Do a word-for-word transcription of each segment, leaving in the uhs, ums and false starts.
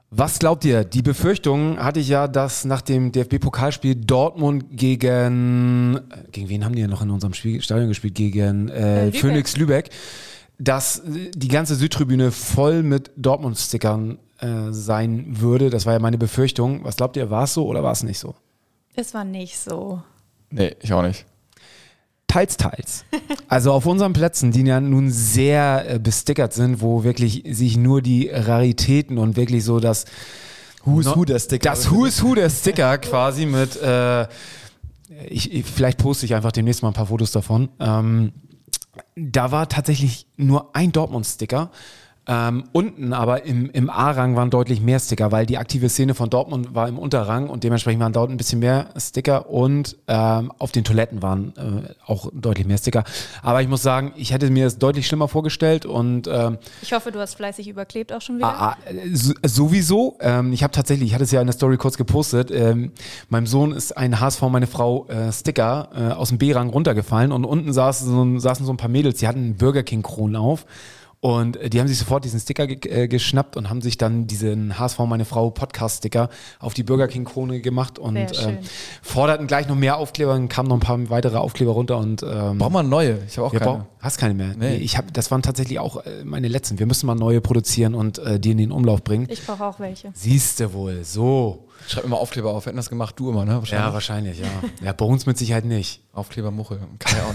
Was glaubt ihr? Die Befürchtung hatte ich ja, dass nach dem D F B-Pokalspiel Dortmund gegen, gegen wen haben die denn noch in unserem Spiel, Stadion gespielt? Gegen äh, Lübeck. Phoenix Lübeck, dass die ganze Südtribüne voll mit Dortmund-Stickern äh, sein würde. Das war ja meine Befürchtung. Was glaubt ihr, war es so oder war es nicht so? Es war nicht so. Nee, ich auch nicht. Teils, teils. Also auf unseren Plätzen, die ja nun sehr äh, bestickert sind, wo wirklich sich nur die Raritäten und wirklich so das Who is Who der Sticker. Das Who is Who der Sticker quasi mit, äh, ich, ich, vielleicht poste ich einfach demnächst mal ein paar Fotos davon. Ähm, da war tatsächlich nur ein Dortmund-Sticker. Ähm, unten aber im, im A-Rang waren deutlich mehr Sticker, weil die aktive Szene von Dortmund war im Unterrang und dementsprechend waren dort ein bisschen mehr Sticker und ähm, auf den Toiletten waren äh, auch deutlich mehr Sticker. Aber ich muss sagen, ich hätte mir das deutlich schlimmer vorgestellt und ähm, ich hoffe, du hast fleißig überklebt auch schon wieder. Ah, ah, so, sowieso. Ähm, ich habe tatsächlich, ich hatte es ja in der Story kurz gepostet, ähm, meinem Sohn ist ein H S V, meine Frau, äh, Sticker äh, aus dem B-Rang runtergefallen und unten saßen so, saßen so ein paar Mädels, die hatten einen Burger King-Kronen auf. Und die haben sich sofort diesen Sticker ge- äh, geschnappt und haben sich dann diesen H S V meine Frau Podcast-Sticker auf die Burger King Krone gemacht und ähm, forderten gleich noch mehr Aufkleber, dann kamen noch ein paar weitere Aufkleber runter und ähm, braucht man neue? Ich habe auch keine. Brauch, hast keine mehr? Nee. Nee, ich hab, das waren tatsächlich auch äh, meine letzten. Wir müssen mal neue produzieren und äh, die in den Umlauf bringen. Ich brauche auch welche. Siehste wohl, so. Schreib immer Aufkleber auf. Hätten das gemacht, du immer, ne? Wahrscheinlich. Ja, wahrscheinlich, ja. Ja, bei uns mit Sicherheit nicht. Aufkleber Muchel, kann ich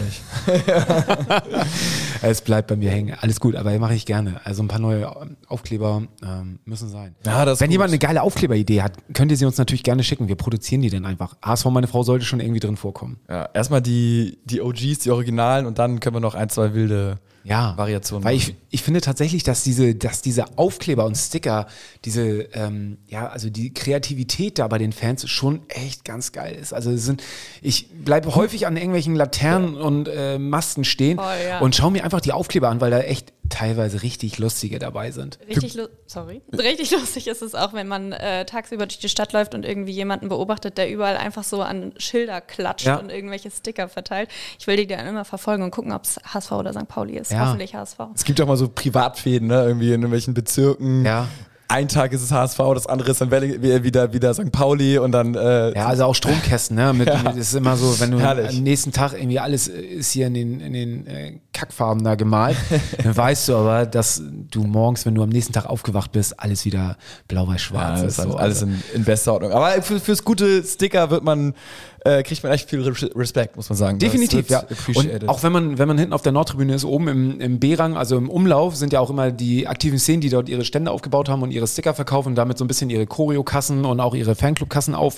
auch nicht. Es bleibt bei mir hängen. Alles gut, aber mache ich gerne. Also ein paar neue Aufkleber ähm, müssen sein. Ja, das Wenn gut. jemand eine geile Aufkleberidee hat, könnt ihr sie uns natürlich gerne schicken. Wir produzieren die dann einfach. H S V meine Frau sollte schon irgendwie drin vorkommen. Ja, erstmal die, die O Gs, die Originalen und dann können wir noch ein, zwei wilde ja, Variationen weil machen. ich, ich finde tatsächlich, dass diese, dass diese Aufkleber und Sticker, diese, ähm, ja, also die Kreativität da bei den Fans schon echt ganz geil ist. Also es sind, ich bleibe häufig an irgendwelchen Laternen und äh, Masten stehen oh, ja. und schaue mir einfach die Aufkleber an, weil da echt teilweise richtig lustige dabei sind. Richtig, lu- sorry. richtig lustig ist es auch, wenn man äh, tagsüber durch die Stadt läuft und irgendwie jemanden beobachtet, der überall einfach so an Schilder klatscht ja. und irgendwelche Sticker verteilt. Ich will die dann immer verfolgen und gucken, ob es H S V oder Sankt Pauli ist. Ja. Hoffentlich H S V. Es gibt auch mal so Privatfäden, ne? Irgendwie in irgendwelchen Bezirken. Ja. Ein Tag ist es H S V, das andere ist dann wieder, wieder Sankt Pauli und dann äh, ja, also auch Stromkästen, ne? Mit, ja. mit, ist immer so, wenn du Herrlich. am nächsten Tag irgendwie alles ist hier in den, in den äh, Kackfarben da gemalt, dann weißt du aber, dass du morgens, wenn du am nächsten Tag aufgewacht bist, alles wieder blau-weiß-schwarz ja, ist. ist. So. Alles in, in bester Ordnung. Aber für, fürs gute Sticker wird man Äh, kriegt man echt viel Respekt, muss man sagen. Definitiv, ja. Und auch wenn man, wenn man hinten auf der Nordtribüne ist, oben im, im B-Rang, also im Umlauf, sind ja auch immer die aktiven Szenen, die dort ihre Stände aufgebaut haben und ihre Sticker verkaufen und damit so ein bisschen ihre Choreo-Kassen und auch ihre Fanclub-Kassen auf.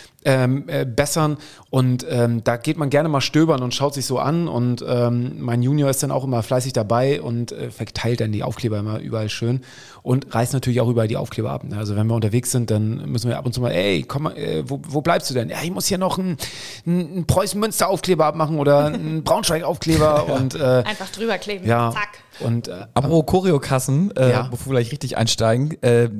Ähm, äh, bessern und ähm, da geht man gerne mal stöbern und schaut sich so an und ähm, mein Junior ist dann auch immer fleißig dabei und äh, verteilt dann die Aufkleber immer überall schön und reißt natürlich auch überall die Aufkleber ab. Also wenn wir unterwegs sind, dann müssen wir ab und zu mal, ey, komm mal, äh, wo, wo bleibst du denn? Ja, ich muss hier noch einen, einen Preußen-Münster-Aufkleber abmachen oder einen Braunschweig-Aufkleber ja. und äh, einfach drüber kleben, ja. zack. Und, äh, apropos Choreokassen, äh, ja. bevor wir gleich richtig einsteigen, äh,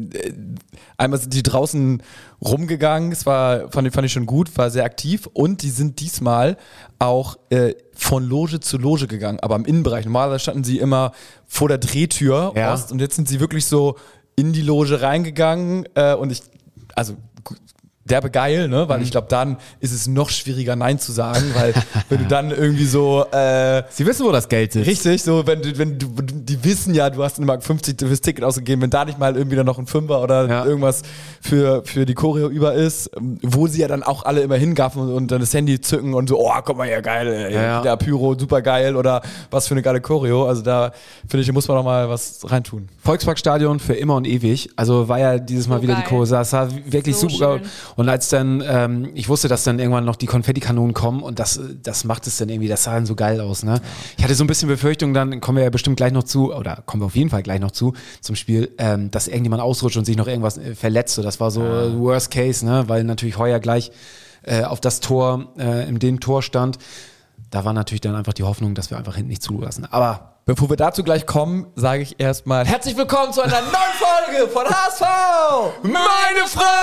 einmal sind die draußen rumgegangen, es war, fand ich, fand ich schon gut, war sehr aktiv und die sind diesmal auch äh, von Loge zu Loge gegangen, aber im Innenbereich. Normalerweise standen sie immer vor der Drehtür ja. Ost und jetzt sind sie wirklich so in die Loge reingegangen äh, und ich, also derbe geil, ne? Weil mhm. ich glaube, dann ist es noch schwieriger, Nein zu sagen, weil wenn du dann irgendwie so äh, sie wissen, wo das Geld ist. Richtig, so wenn du, wenn du, die wissen ja, du hast eine Mark fünfzig fürs Ticket ausgegeben, wenn da nicht mal irgendwie dann noch ein Fünfer oder ja. irgendwas für, für die Choreo über ist, wo sie ja dann auch alle immer hingaffen und, und dann das Handy zücken und so, oh, guck mal hier, geil, ey, ja, ja. der Pyro, super geil oder was für eine geile Choreo. Also da, finde ich, da muss man noch mal was reintun. Volksparkstadion für immer und ewig. Also war ja dieses Mal so wieder geil. Die Choreo. Das war wirklich so super. Schön. Und als dann, ähm, ich wusste, dass dann irgendwann noch die Konfettikanonen kommen und das, das macht es dann irgendwie, das sah dann so geil aus, ne? Ich hatte so ein bisschen Befürchtung, dann kommen wir ja bestimmt gleich noch zu, oder kommen wir auf jeden Fall gleich noch zu, zum Spiel, ähm, dass irgendjemand ausrutscht und sich noch irgendwas äh, verletzt. So, das war so ja. Worst Case, ne? Weil natürlich Heuer gleich äh, auf das Tor, äh, in dem Tor stand. Da war natürlich dann einfach die Hoffnung, dass wir einfach hinten nicht zulassen. Aber bevor wir dazu gleich kommen, sage ich erstmal herzlich willkommen zu einer neuen Folge von H S V! Meine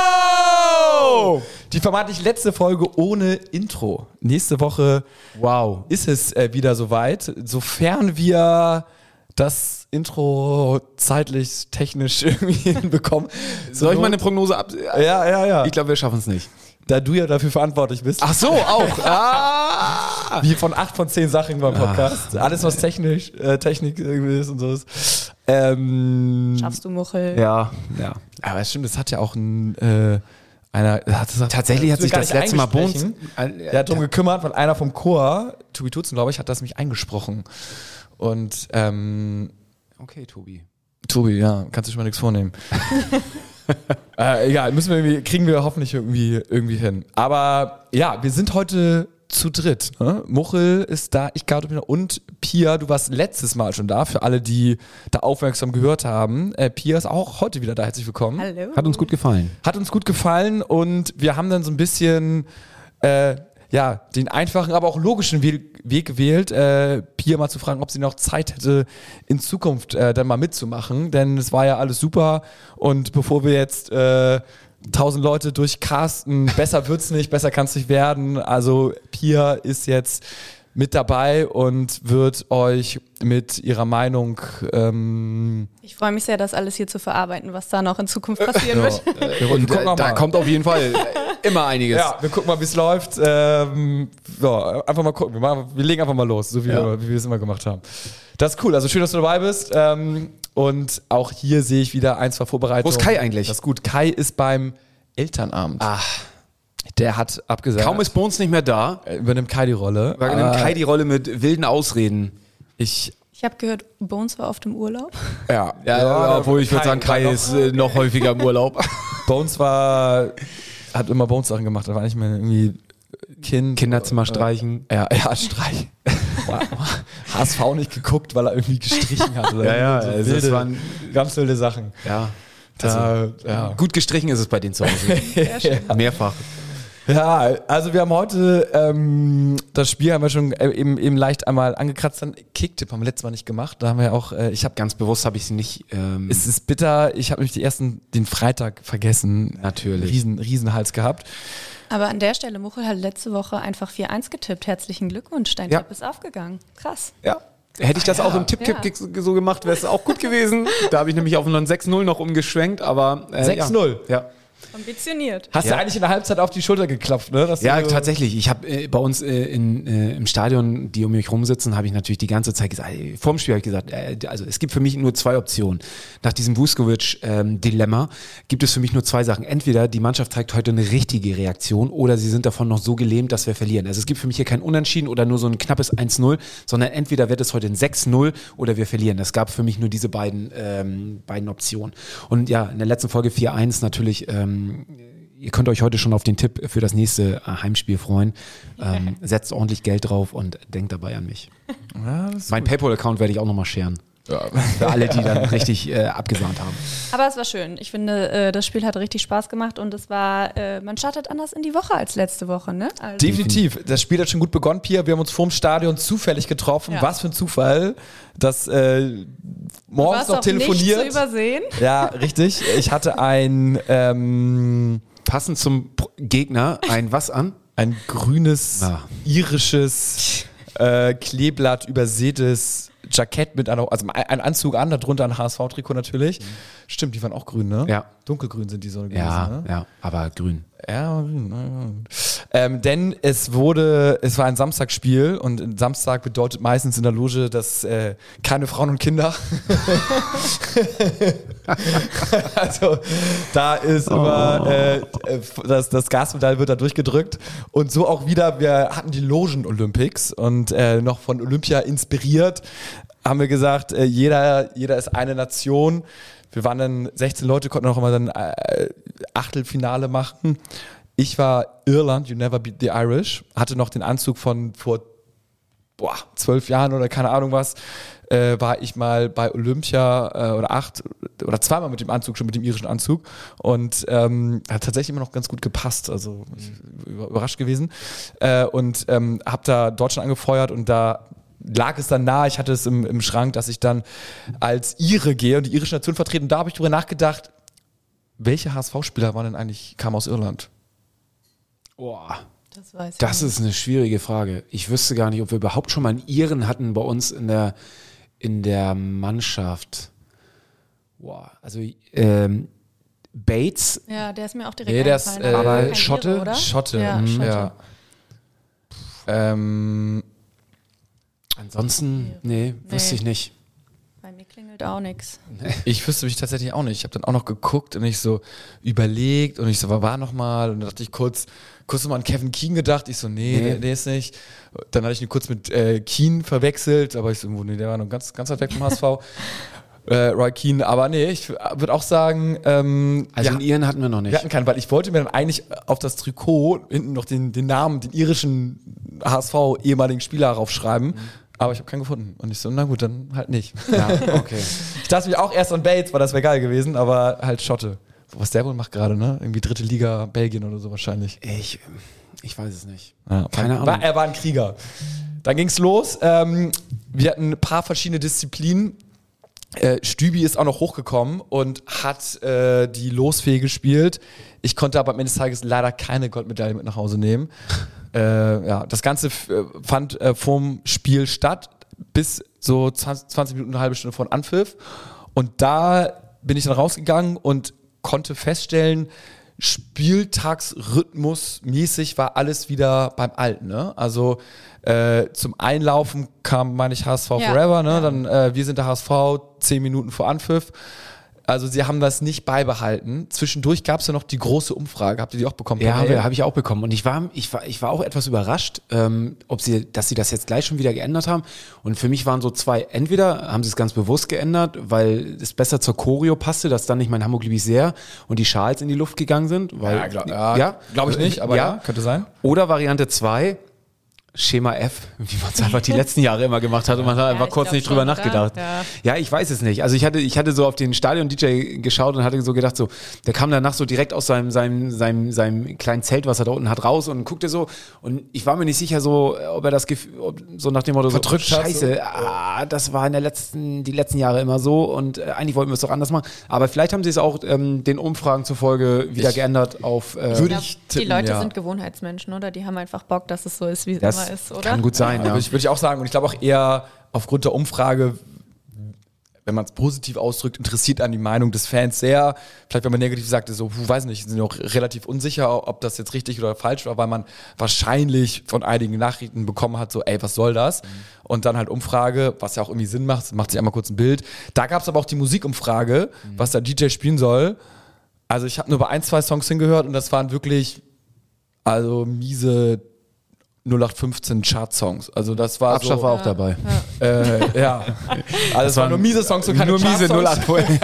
Frau! Die vermeintlich letzte Folge ohne Intro. Nächste Woche wow. ist es äh, wieder soweit, sofern wir das Intro zeitlich, technisch irgendwie hinbekommen. Soll ich mal eine Prognose ab? Ja, ja, ja. Ich glaube, wir schaffen es nicht. Da du ja dafür verantwortlich bist. Ach so, auch. Ah. Wie von acht von zehn Sachen beim Podcast. Ach. Alles, was technisch, äh, Technik irgendwie ist und so ist. Ähm, Schaffst du, Muchel? Ja, ja. Aber es stimmt, das hat ja auch ein... Äh, Einer, hat das, Tatsächlich hat sich das letzte Mal Bones. Der hat darum gekümmert, weil einer vom Chor, Tobi Tutzen, glaube ich, hat das mich eingesprochen. Und, ähm, okay, Tobi. Tobi, ja, kannst du schon mal nichts vornehmen. äh, egal, müssen wir irgendwie, kriegen wir hoffentlich irgendwie, irgendwie hin. Aber ja, wir sind heute zu dritt. Ne? Muchel ist da, ich glaube, und Pia, du warst letztes Mal schon da, für alle, die da aufmerksam gehört haben. Äh, Pia ist auch heute wieder da, herzlich willkommen. Hallo. Hat uns gut gefallen. Hat uns gut gefallen und wir haben dann so ein bisschen äh, ja, den einfachen, aber auch logischen Weg, Weg gewählt, äh, Pia mal zu fragen, ob sie noch Zeit hätte, in Zukunft äh, dann mal mitzumachen, denn es war ja alles super und bevor wir jetzt äh, tausend Leute durchcasten, besser wird's nicht, besser kann's nicht werden. Also Pia ist jetzt mit dabei und wird euch mit ihrer Meinung ähm ich freue mich sehr, das alles hier zu verarbeiten, was da noch in Zukunft passieren wird. Ja, und da, da kommt auf jeden Fall immer einiges. Ja, wir gucken mal, wie es läuft. Ähm, so, einfach mal gucken. Wir, machen, wir legen einfach mal los, so wie, ja. wir, wie wir es immer gemacht haben. Das ist cool. Also schön, dass du dabei bist. Ähm, und auch hier sehe ich wieder ein, zwei Vorbereitungen. Wo ist Kai eigentlich? Das ist gut. Kai ist beim Elternabend. Ach. Der hat abgesagt. Kaum ist Bones nicht mehr da. Übernimmt Kai die Rolle. Übernimmt Kai die Rolle mit wilden Ausreden. Ich... Ich habe gehört, Bones war oft im Urlaub. Ja, ja, ja obwohl ich würde sagen, Kai noch, ist äh, noch häufiger im Urlaub. Bones war, hat immer Bones-Sachen gemacht. Da war nicht mehr irgendwie Kind. Kinderzimmer streichen. Ja, ja, streichen. H S V nicht geguckt, weil er irgendwie gestrichen hat. Oder ja, ja, so also wilde, das waren ganz wilde Sachen. Ja. Da, also, ja. Gut gestrichen ist es bei denen zu Hause. Ja. Mehrfach. Ja, also wir haben heute ähm, das Spiel haben wir schon äh, eben, eben leicht einmal angekratzt. Dann Kicktipp haben wir letztes Mal nicht gemacht. Da haben wir auch, äh, ich habe ganz bewusst habe ich sie nicht. Ähm es ist bitter. Ich habe nämlich die ersten den Freitag vergessen. Natürlich. Riesen, Riesenhals gehabt. Aber an der Stelle, Muchel hat letzte Woche einfach vier eins getippt. Herzlichen Glückwunsch, dein ja. Tipp ist aufgegangen. Krass. Ja. Hätte ich das ja. auch im Tipp-Tipp ja. so gemacht, wäre es auch gut gewesen. Da habe ich nämlich auf einen sechs null noch umgeschwenkt, aber äh, sechs null? Ja. ja. Ambitioniert. Hast ja. du eigentlich in der Halbzeit auf die Schulter geklopft, ne? Dass ja, so tatsächlich. Ich habe äh, bei uns äh, in, äh, im Stadion, die um mich rumsitzen, habe ich natürlich die ganze Zeit gesagt, äh, vorm Spiel habe ich gesagt, äh, also es gibt für mich nur zwei Optionen. Nach diesem Vuskovic-Dilemma ähm, gibt es für mich nur zwei Sachen. Entweder die Mannschaft zeigt heute eine richtige Reaktion oder sie sind davon noch so gelähmt, dass wir verlieren. Also es gibt für mich hier kein Unentschieden oder nur so ein knappes eins null, sondern entweder wird es heute ein sechs null oder wir verlieren. Es gab für mich nur diese beiden, ähm, beiden Optionen. Und ja, in der letzten Folge vier eins natürlich ähm, ihr könnt euch heute schon auf den Tipp für das nächste Heimspiel freuen. Ähm, setzt ordentlich Geld drauf und denkt dabei an mich. Ja, mein PayPal-Account werde ich auch nochmal scheren. Ja. Für alle, die dann richtig äh, abgesahnt haben. Aber es war schön. Ich finde, äh, das Spiel hat richtig Spaß gemacht und es war, äh, man startet anders in die Woche als letzte Woche, ne? Also definitiv. Das Spiel hat schon gut begonnen, Pia. Wir haben uns vorm Stadion zufällig getroffen. Ja. Was für ein Zufall, dass äh, morgens noch telefoniert. Nicht zu übersehen. Ja, richtig. Ich hatte ein ähm, passend zum Gegner ein was an? Ein grünes, ah. irisches, äh, Kleeblatt übersätes Jackett mit einer, also ein Anzug an, darunter ein H S V-Trikot natürlich. Mhm. Stimmt, die waren auch grün, ne? Ja. Dunkelgrün sind die so gewesen, ja, ne? Ja, aber grün. Ja, grün. Ähm, denn es wurde, es war ein Samstagsspiel und Samstag bedeutet meistens in der Loge, dass äh, keine Frauen und Kinder. Also da ist oh. immer äh, das, das Gaspedal wird da durchgedrückt und so auch wieder, wir hatten die Logen-Olympics und äh, noch von Olympia inspiriert, haben wir gesagt, äh, jeder, jeder ist eine Nation. Wir waren dann sechzehn Leute, konnten auch immer dann äh, Achtelfinale machen. Ich war Irland, You Never Beat the Irish, hatte noch den Anzug von vor boah, zwölf Jahren oder keine Ahnung was, äh, war ich mal bei Olympia äh, oder acht oder zweimal mit dem Anzug, schon mit dem irischen Anzug und ähm, hat tatsächlich immer noch ganz gut gepasst, also mhm. überrascht gewesen äh, und ähm, habe da Deutschland angefeuert und da lag es dann nahe, ich hatte es im, im Schrank, dass ich dann als Ire gehe und die irische Nation vertreten. Da habe ich darüber nachgedacht, welche H S V-Spieler waren denn eigentlich, kamen aus Irland? Boah, das, weiß ich das ist eine schwierige Frage. Ich wüsste gar nicht, ob wir überhaupt schon mal einen Iren hatten bei uns in der in der Mannschaft. Boah, also ähm, Bates. Ja, der ist mir auch direkt nee, der ist, äh, aber Schotte, Ire, oder? Schotte. Ja, mhm, Schotte. ja. Ähm, Ansonsten, nee, Nee. wüsste ich nicht. Bei mir klingelt auch nichts. ich wüsste mich tatsächlich auch nicht. Ich habe dann auch noch geguckt und ich so überlegt und ich so, war, war nochmal? Und dann dachte ich kurz, kurz nochmal an Kevin Keane gedacht. Ich so, nee, Nee. der, der ist nicht. Dann hatte ich ihn kurz mit äh, Keane verwechselt, aber ich so, nee, der war noch ganz, ganz weit weg vom H S V. Äh, Roy Keane, aber nee, ich würde auch sagen, ähm, Also ja, einen Iren hatten wir noch nicht. wir hatten keinen, weil ich wollte mir dann eigentlich auf das Trikot hinten noch den, den Namen, den irischen H S V ehemaligen Spieler raufschreiben, mhm. aber ich habe keinen gefunden. Und ich so, na gut, dann halt nicht. Ja, okay. Ich dachte mir auch erst an Bates, weil das wäre geil gewesen, aber halt Schotte. Was der wohl macht gerade, ne? Irgendwie dritte Liga Belgien oder so wahrscheinlich. Ich, ich weiß es nicht. Ja, Keine Ahnung. War, er war ein Krieger. Dann ging's los. Ähm, wir hatten ein paar verschiedene Disziplinen. Äh, Stübi ist auch noch hochgekommen und hat äh, die Losfee gespielt. Ich konnte aber am Ende des Tages leider keine Goldmedaille mit nach Hause nehmen. äh, ja, das Ganze f- fand äh, vorm Spiel statt, bis so zwanzig, zwanzig Minuten, eine halbe Stunde vor Anpfiff. Und da bin ich dann rausgegangen und konnte feststellen, Spieltagsrhythmusmäßig war alles wieder beim Alten. Ne? Also äh, zum Einlaufen kam, meine ich, H S V Ja, Forever. Ne? ja. Dann äh, wir sind der H S V, zehn Minuten vor Anpfiff. Also sie haben das nicht beibehalten. Zwischendurch gab es ja noch die große Umfrage. Habt ihr die auch bekommen? Ja, Per habe Mail? hab ich auch bekommen. Und ich war, ich war, ich war auch etwas überrascht, ähm, ob sie, dass sie das jetzt gleich schon wieder geändert haben. Und für mich waren so zwei, entweder haben sie es ganz bewusst geändert, weil es besser zur Choreo passte, dass dann nicht mein Hamburg lieb ich sehr und die Schals in die Luft gegangen sind. Weil, Ja, glaub, ja, ja glaube ich nicht, aber ja, könnte sein. Oder Variante zwei, Schema F, wie man es einfach die letzten Jahre immer gemacht hat und man hat einfach ich kurz glaub nicht drüber schon, oder? nachgedacht. Ja. Ja, ich weiß es nicht. Also ich hatte, ich hatte so auf den Stadion-D J geschaut und hatte so gedacht, so, der kam danach so direkt aus seinem, seinem, seinem, seinem kleinen Zelt, was er da unten hat, raus und guckte so und ich war mir nicht sicher so, ob er das Gefühl, ob, so nach dem Motto, Verdrückt so, hat, Scheiße, so. ah, das war in der letzten, die letzten Jahre immer so und äh, eigentlich wollten wir es doch anders machen. Aber vielleicht haben sie es auch ähm, den Umfragen zufolge wieder Ich- geändert auf, äh, Würde Ja, ich die tippen, Leute ja. sind Gewohnheitsmenschen, oder? Die haben einfach Bock, dass es so ist, wie es das immer ist, oder? kann gut sein, Ja, ja. würde ich, würde ich auch sagen. Und ich glaube auch eher aufgrund der Umfrage, wenn man es positiv ausdrückt, interessiert an die Meinung des Fans sehr. Vielleicht, wenn man negativ sagt, so, puh, weiß nicht, sind auch relativ unsicher, ob das jetzt richtig oder falsch war, weil man wahrscheinlich von einigen Nachrichten bekommen hat, so, ey, was soll das? Mhm. Und dann halt Umfrage, was ja auch irgendwie Sinn macht, macht sich einmal kurz ein Bild. Da gab es aber auch die Musikumfrage, mhm. was der D J spielen soll. Also ich habe nur bei ein, zwei Songs hingehört und das waren wirklich, also miese null acht fünfzehn Chart-Songs. Also das war Abschlag so, war auch dabei. äh, ja. Also es waren nur miese Songs und keine nur miese null acht Chart-Songs.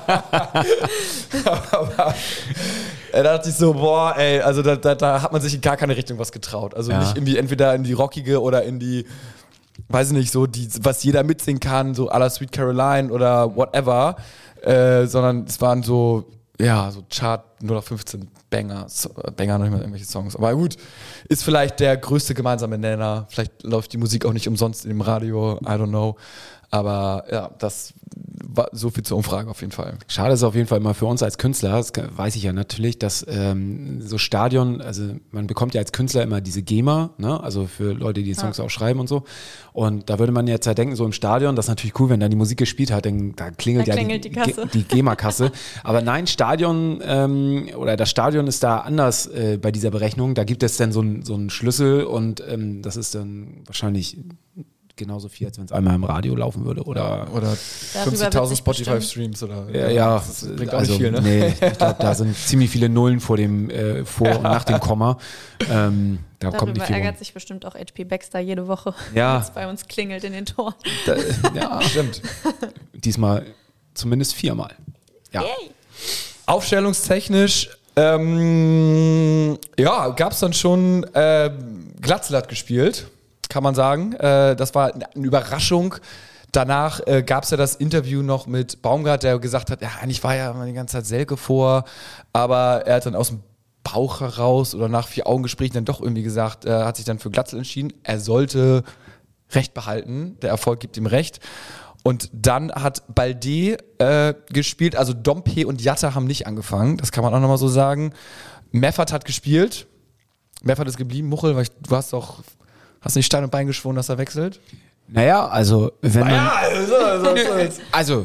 Aber äh, da dachte ich so, boah, ey, also da, da, da hat man sich in gar keine Richtung was getraut. Also Ja. nicht irgendwie entweder in die rockige oder in die, weiß ich nicht, so die, was jeder mitsingen kann, so à la Sweet Caroline oder whatever, äh, sondern es waren so, ja, so Chart null acht fünfzehn Banger, so, Banger noch nicht mal irgendwelche Songs. Aber gut, ist vielleicht der größte gemeinsame Nenner. Vielleicht läuft die Musik auch nicht umsonst in dem Radio, I don't know. Aber ja, das war so viel zur Umfrage auf jeden Fall. Schade ist auf jeden Fall immer für uns als Künstler, das weiß ich ja natürlich, dass ähm, so Stadion, also man bekommt ja als Künstler immer diese GEMA, ne? Also für Leute, die Songs Ja. auch schreiben und so. Und da würde man jetzt ja denken, so im Stadion, das ist natürlich cool, wenn dann die Musik gespielt hat, dann da klingelt Da ja klingelt die Kasse. Ge- die GEMA-Kasse. Aber nein, Stadion ähm, oder das Stadion ist da anders äh, bei dieser Berechnung. Da gibt es dann so einen so einen Schlüssel und ähm, das ist dann wahrscheinlich genauso viel, als wenn es einmal im Radio laufen würde. Oder Oder Darüber wird fünfzigtausend sich bestimmt- Spotify-Streams oder. ja, ja, das bringt auch also, nicht viel, ne? nee, ich glaube, da sind ziemlich viele Nullen vor dem, äh, vor und nach dem Komma. Ähm, da kommt Darüber nicht viel rum. ärgert sich bestimmt auch H P Baxter jede Woche, Ja. wenn es bei uns klingelt in den Toren. Da, ja, Stimmt. diesmal zumindest viermal. Ja. Aufstellungstechnisch, ähm, ja, gab es dann schon, äh, Glatzel hat gespielt, kann man sagen. Äh, das war eine Überraschung. Danach äh, gab es ja das Interview noch mit Baumgart, der gesagt hat, ja, eigentlich war ja immer die ganze Zeit Selke vor, aber er hat dann aus dem Bauch heraus oder nach vier Augengesprächen dann doch irgendwie gesagt, er hat sich dann für Glatzel entschieden. Er sollte Recht behalten, der Erfolg gibt ihm Recht. Und dann hat Balde äh, gespielt, also Dompe und Jatta haben nicht angefangen, das kann man auch nochmal so sagen. Meffert hat gespielt, Meffert ist geblieben, Muchel, weil ich, du hast doch, hast nicht Stein und Bein geschworen, dass er wechselt? Naja, also wenn man... Ja, also, also, also. also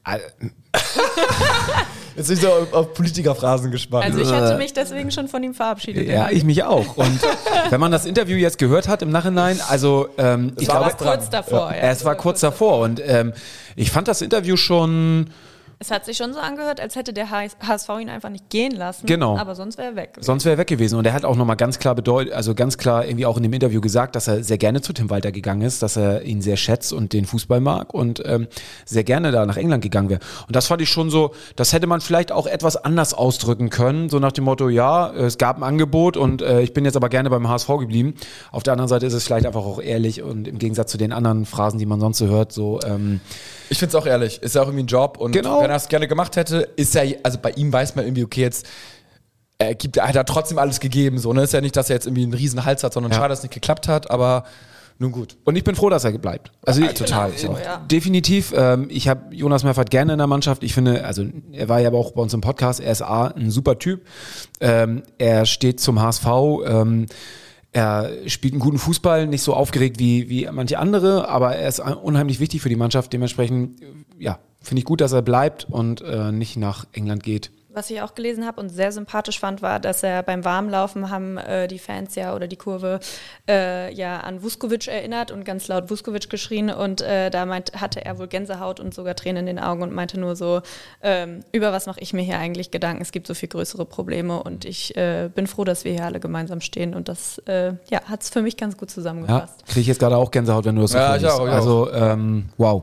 Jetzt bin ich so auf, auf Politikerphrasen gespannt. Also ich hätte mich deswegen schon von ihm verabschiedet. Ja, ich mich auch. Und wenn man das Interview jetzt gehört hat im Nachhinein, also ähm, ich war glaube, kurz davor. Ja, ja, es war kurz davor und ähm, ich fand das Interview schon... Es hat sich schon so angehört, als hätte der H S V ihn einfach nicht gehen lassen. Genau. Aber sonst wäre er weg gewesen. Sonst wäre er weg gewesen. Und er hat auch nochmal ganz klar bedeutet, also ganz klar irgendwie auch in dem Interview gesagt, dass er sehr gerne zu Tim Walter gegangen ist, dass er ihn sehr schätzt und den Fußball mag und ähm, sehr gerne da nach England gegangen wäre. Und das fand ich schon so, das hätte man vielleicht auch etwas anders ausdrücken können, so nach dem Motto, ja, es gab ein Angebot und äh, ich bin jetzt aber gerne beim H S V geblieben. Auf der anderen Seite ist es vielleicht einfach auch ehrlich und im Gegensatz zu den anderen Phrasen, die man sonst so hört, so ähm, ich finde es auch ehrlich, ist ja auch irgendwie ein Job und genau. wenn er es gerne gemacht hätte, ist ja, also bei ihm weiß man irgendwie, okay, jetzt er gibt, er hat er trotzdem alles gegeben, so, ne, ist ja nicht, dass er jetzt irgendwie einen riesen Hals hat, sondern ja. schade, dass es nicht geklappt hat, aber nun gut. Und ich bin froh, dass er bleibt. Also ja, total. Genau, so, ja. Definitiv. Ähm, ich habe Jonas Meffert gerne in der Mannschaft. Ich finde, also er war ja aber auch bei uns im Podcast, er ist A, ein super Typ. Ähm, er steht zum H S V, ähm, er spielt einen guten Fußball, nicht so aufgeregt wie, wie manche andere, aber er ist unheimlich wichtig für die Mannschaft. Dementsprechend, ja, finde ich gut, dass er bleibt und äh, nicht nach England geht. Was ich auch gelesen habe und sehr sympathisch fand, war, dass er beim Warmlaufen haben äh, die Fans ja oder die Kurve äh, ja an Vuskovic erinnert und ganz laut Vuskovic geschrien und äh, da meint, hatte er wohl Gänsehaut und sogar Tränen in den Augen und meinte nur so, ähm, über was mache ich mir hier eigentlich Gedanken? Es gibt so viel größere Probleme und ich äh, bin froh, dass wir hier alle gemeinsam stehen und das äh, ja, hat es für mich ganz gut zusammengefasst. Ja, kriege ich jetzt gerade auch Gänsehaut, wenn du das so ja, ich auch, ich Also ähm, wow.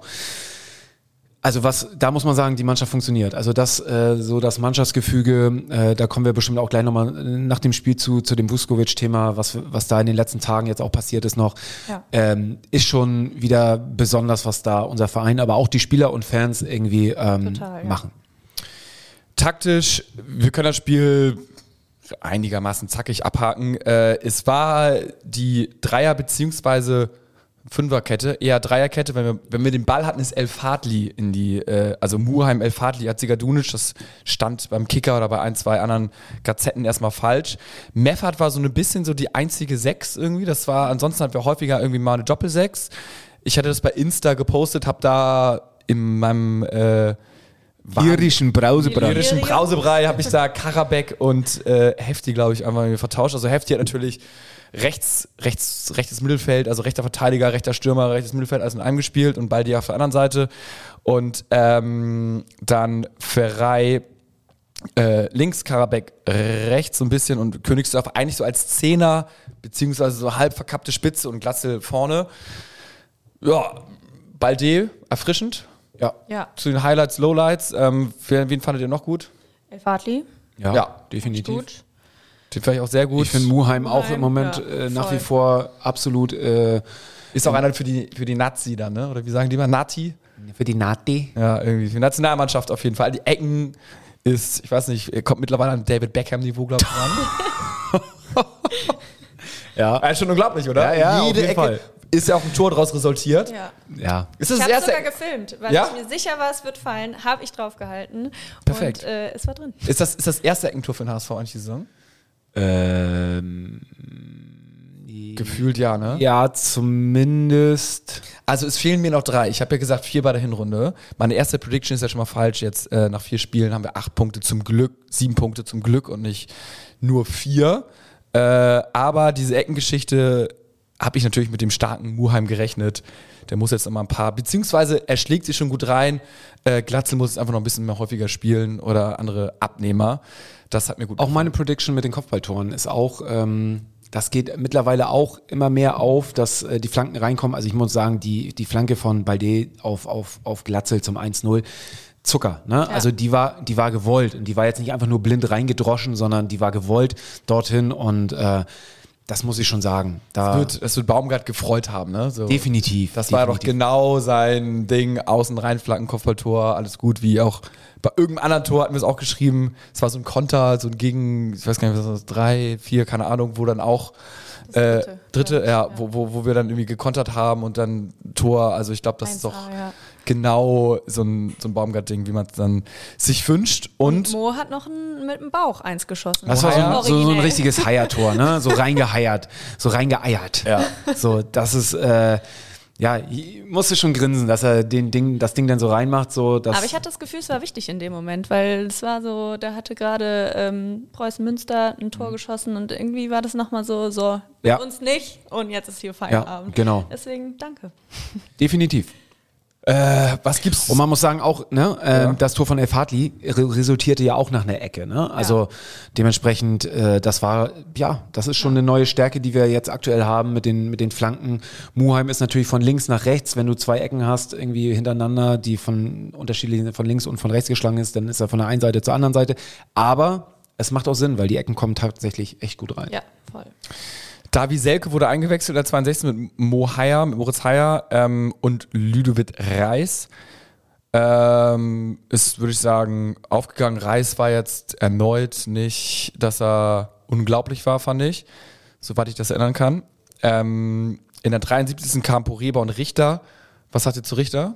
Also was, da muss man sagen, die Mannschaft funktioniert. Also das, äh, so das Mannschaftsgefüge, äh, da kommen wir bestimmt auch gleich nochmal nach dem Spiel zu, zu dem Vuskovic-Thema, was, was da in den letzten Tagen jetzt auch passiert ist noch, ja. ähm, ist schon wieder besonders, was da unser Verein, aber auch die Spieler und Fans irgendwie ähm, Total, ja. machen. Taktisch, wir können das Spiel einigermaßen zackig abhaken. Äh, es war die Dreier- beziehungsweise Fünferkette, eher Dreierkette, wenn wir, wenn wir den Ball hatten, ist El Fadli in die, äh, also Muheim, El Fadli, Azzigadunic, das stand beim Kicker oder bei ein, zwei anderen Gazetten erstmal falsch. Meffert war so ein bisschen so die einzige Sechs irgendwie, das war, ansonsten hatten wir häufiger irgendwie mal eine Doppelsechs. Ich hatte das bei Insta gepostet, habe da in meinem äh, irischen Brausebrei. irischen Brausebrei habe ich da Karabek und äh, Hefti, glaube ich, einfach vertauscht. Also Hefti hat natürlich rechts, rechts, rechtes Mittelfeld, also rechter Verteidiger, rechter Stürmer, rechtes Mittelfeld, alles in einem gespielt und Baldi auf der anderen Seite. Und ähm, dann Ferrei äh, links, Karabek rechts so ein bisschen und Königsdorf eigentlich so als Zehner, beziehungsweise so halb verkappte Spitze und Glatzel vorne. Ja, Baldi erfrischend. Ja. ja. Zu den Highlights, Lowlights. Ähm, wen fandet ihr noch gut? El Fadli. Ja, ja, definitiv. Gut. Den fand ich auch sehr gut. Ich finde Muheim, Muheim auch im Moment ja, äh, nach wie vor absolut. Äh, ist auch einer für die, für die Nazi dann, ne? Oder wie sagen die mal? Nati? Für die Nati? Ja, irgendwie. Für die Nationalmannschaft auf jeden Fall. Die Ecken ist, ich weiß nicht, kommt mittlerweile an David Beckham-Niveau, glaube ich, ran. ja. ja. Ist schon unglaublich, oder? Ja, ja, Jede auf jeden Ecke Fall. Ist ja auch ein Tor draus resultiert. Ja. ja. Ist das ich habe es sogar gefilmt, weil ja? ich mir sicher war, es wird fallen, habe ich drauf gehalten. Perfekt. Und äh, es war drin. Ist das, ist das erste Eckentor für den H S V eigentlich die Saison? Ähm, Gefühlt ja, ne? Ja, zumindest. Also es fehlen mir noch drei. Ich habe ja gesagt, vier bei der Hinrunde. Meine erste Prediction ist ja schon mal falsch. Jetzt äh, nach vier Spielen haben wir acht Punkte zum Glück, sieben Punkte zum Glück und nicht nur vier. Äh, aber diese Eckengeschichte habe ich natürlich mit dem starken Muheim gerechnet. Der muss jetzt noch mal ein paar, beziehungsweise er schlägt sich schon gut rein. Äh, Glatzel muss einfach noch ein bisschen mehr häufiger spielen oder andere Abnehmer. Das hat mir gut gefallen. Auch meine Prediction mit den Kopfballtoren ist auch, ähm, das geht mittlerweile auch immer mehr auf, dass äh, die Flanken reinkommen. Also ich muss sagen, die, die Flanke von Balde auf, auf, auf Glatzel zum eins null, Zucker, ne? Ja. Also die war, die war gewollt und die war jetzt nicht einfach nur blind reingedroschen, sondern die war gewollt dorthin und äh, das muss ich schon sagen. Da das wird, das wird Baumgart gefreut haben, ne? So. Definitiv. Das definitiv. war doch genau sein Ding. Außen rein, Flanken, Kopfballtor, alles gut. Wie auch bei irgendeinem anderen Tor hatten wir es auch geschrieben. Es war so ein Konter, so ein Gegen, ich weiß gar nicht, was das ist, drei, vier, keine Ahnung, wo dann auch äh, dritte, dritte ja, ja, ja. Wo, wo, wo wir dann irgendwie gekontert haben und dann Tor. Also ich glaube, das ist doch ja. genau so ein, so ein Baumgart-Ding, wie man es dann sich wünscht. Und, und Mo hat noch ein, mit dem Bauch eins geschossen. Das war so ein, so, so ein richtiges Heiertor, ne? So reingeheiert, so reingeeiert. Ja. So, das ist, äh, ja, ich musste schon grinsen, dass er den Ding, das Ding dann so reinmacht. So, dass Aber ich hatte das Gefühl, es war wichtig in dem Moment, weil es war so, da hatte gerade ähm, Preußen Münster ein Tor mhm. geschossen und irgendwie war das nochmal so, so, ja. uns nicht und jetzt ist hier Feierabend. Ja, genau. Deswegen danke. Definitiv. Äh, was gibt's? Und man muss sagen, auch ne, äh, ja. das Tor von El Fadli re- resultierte ja auch nach einer Ecke. Ne? Also ja. dementsprechend, äh, das war, ja, das ist schon ja. eine neue Stärke, die wir jetzt aktuell haben mit den, mit den Flanken. Muheim ist natürlich von links nach rechts. Wenn du zwei Ecken hast, irgendwie hintereinander, die von unterschiedlichen, von links und von rechts geschlagen ist, dann ist er von der einen Seite zur anderen Seite. Aber es macht auch Sinn, weil die Ecken kommen tatsächlich echt gut rein. Ja, voll. Davy Selke wurde eingewechselt in der zweiundsechzig mit Mo Haier, mit Moritz Haier ähm, und Ludovic Reis. Ähm, ist, würde ich sagen, aufgegangen. Reis war jetzt erneut nicht, dass er unglaublich war, fand ich, soweit ich das erinnern kann. Ähm, in der dreiundsiebzigsten kam Poreba und Richter. Was sagt ihr zu Richter?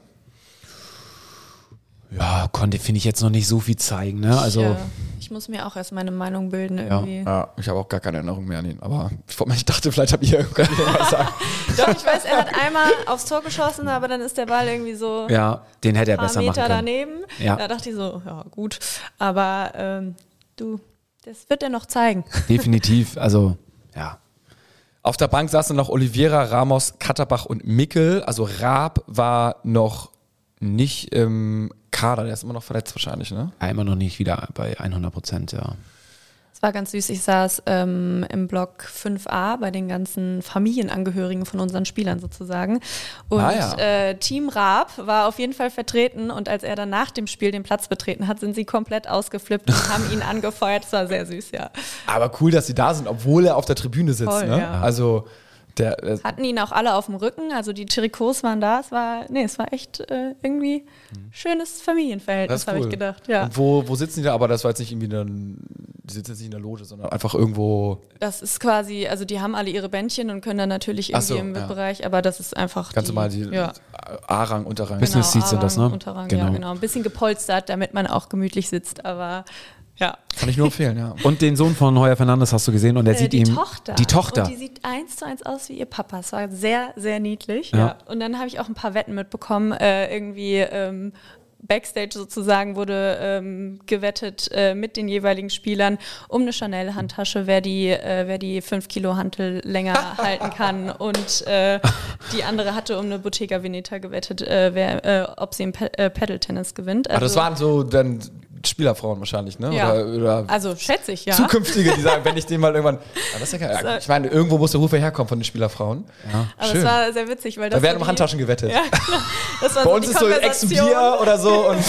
Ja, konnte, finde ich, jetzt noch nicht so viel zeigen. Ne? Also, ich, äh, ich muss mir auch erst meine Meinung bilden irgendwie. Ja, ja ich habe auch gar keine Erinnerung mehr an ihn. Aber ich dachte, vielleicht habt ihr irgendwann was sagen. Doch, ich weiß, er hat einmal aufs Tor geschossen, aber dann ist der Ball irgendwie so ja, den hätte er ein paar besser Meter machen können. daneben. Ja. Da dachte ich so, ja gut. Aber ähm, du, das wird er noch zeigen. Definitiv, also ja. Auf der Bank saßen noch Oliveira, Ramos, Katterbach und Mickel. Also Raab war noch nicht im Kader, der ist immer noch verletzt wahrscheinlich, ne? Ja, immer noch nicht wieder bei hundert Prozent, ja. Es war ganz süß, ich saß ähm, im Block fünf a bei den ganzen Familienangehörigen von unseren Spielern sozusagen und ah, ja. äh, Team Raab war auf jeden Fall vertreten und als er dann nach dem Spiel den Platz betreten hat, sind sie komplett ausgeflippt und haben ihn angefeuert, das war sehr süß, ja. Aber cool, dass sie da sind, obwohl er auf der Tribüne sitzt, Voll, ne? ja. Also Der, äh hatten ihn auch alle auf dem Rücken, also die Trikots waren da, es war, nee, es war echt äh, irgendwie schönes Familienverhältnis, cool. habe ich gedacht. Ja. Und wo, wo sitzen die da? Aber das war jetzt nicht irgendwie dann, die sitzen jetzt nicht in der Loge, sondern einfach irgendwo. Das ist quasi, also die haben alle ihre Bändchen und können dann natürlich irgendwie so, im V I P-Bereich, ja. aber das ist einfach ganz die, normal die ja. A-Rang, Unterrang. Genau, Business Seats sind das, ne? Unterrang, genau. Ja, genau. Ein bisschen gepolstert, damit man auch gemütlich sitzt, aber ja. Kann ich nur empfehlen, ja. Und den Sohn von Heuer Fernandes hast du gesehen und der äh, sieht die ihm... Tochter. Die Tochter. Und die sieht eins zu eins aus wie ihr Papa. Es war sehr, sehr niedlich. Ja. Ja. Und dann habe ich auch ein paar Wetten mitbekommen. Äh, irgendwie ähm, Backstage sozusagen wurde ähm, gewettet äh, mit den jeweiligen Spielern um eine Chanel-Handtasche, wer die, äh, wer die fünf Kilo Hantel länger halten kann. Und äh, die andere hatte um eine Bottega Veneta gewettet, äh, wer, äh, ob sie im Pe- äh, Paddle-Tennis gewinnt. Also, also, das waren so dann Spielerfrauen wahrscheinlich, ne? Ja. Oder, oder also schätze ich, ja. Zukünftige, die sagen, wenn ich den mal irgendwann. Ja, das ist ja geil. Ich meine, irgendwo muss der Ruf ja herkommen von den Spielerfrauen. Ja. Aber schön. es war sehr witzig, weil das da werden so um Handtaschen gewettet. Ja, das war Bei so uns die ist so Ex Bier oder so und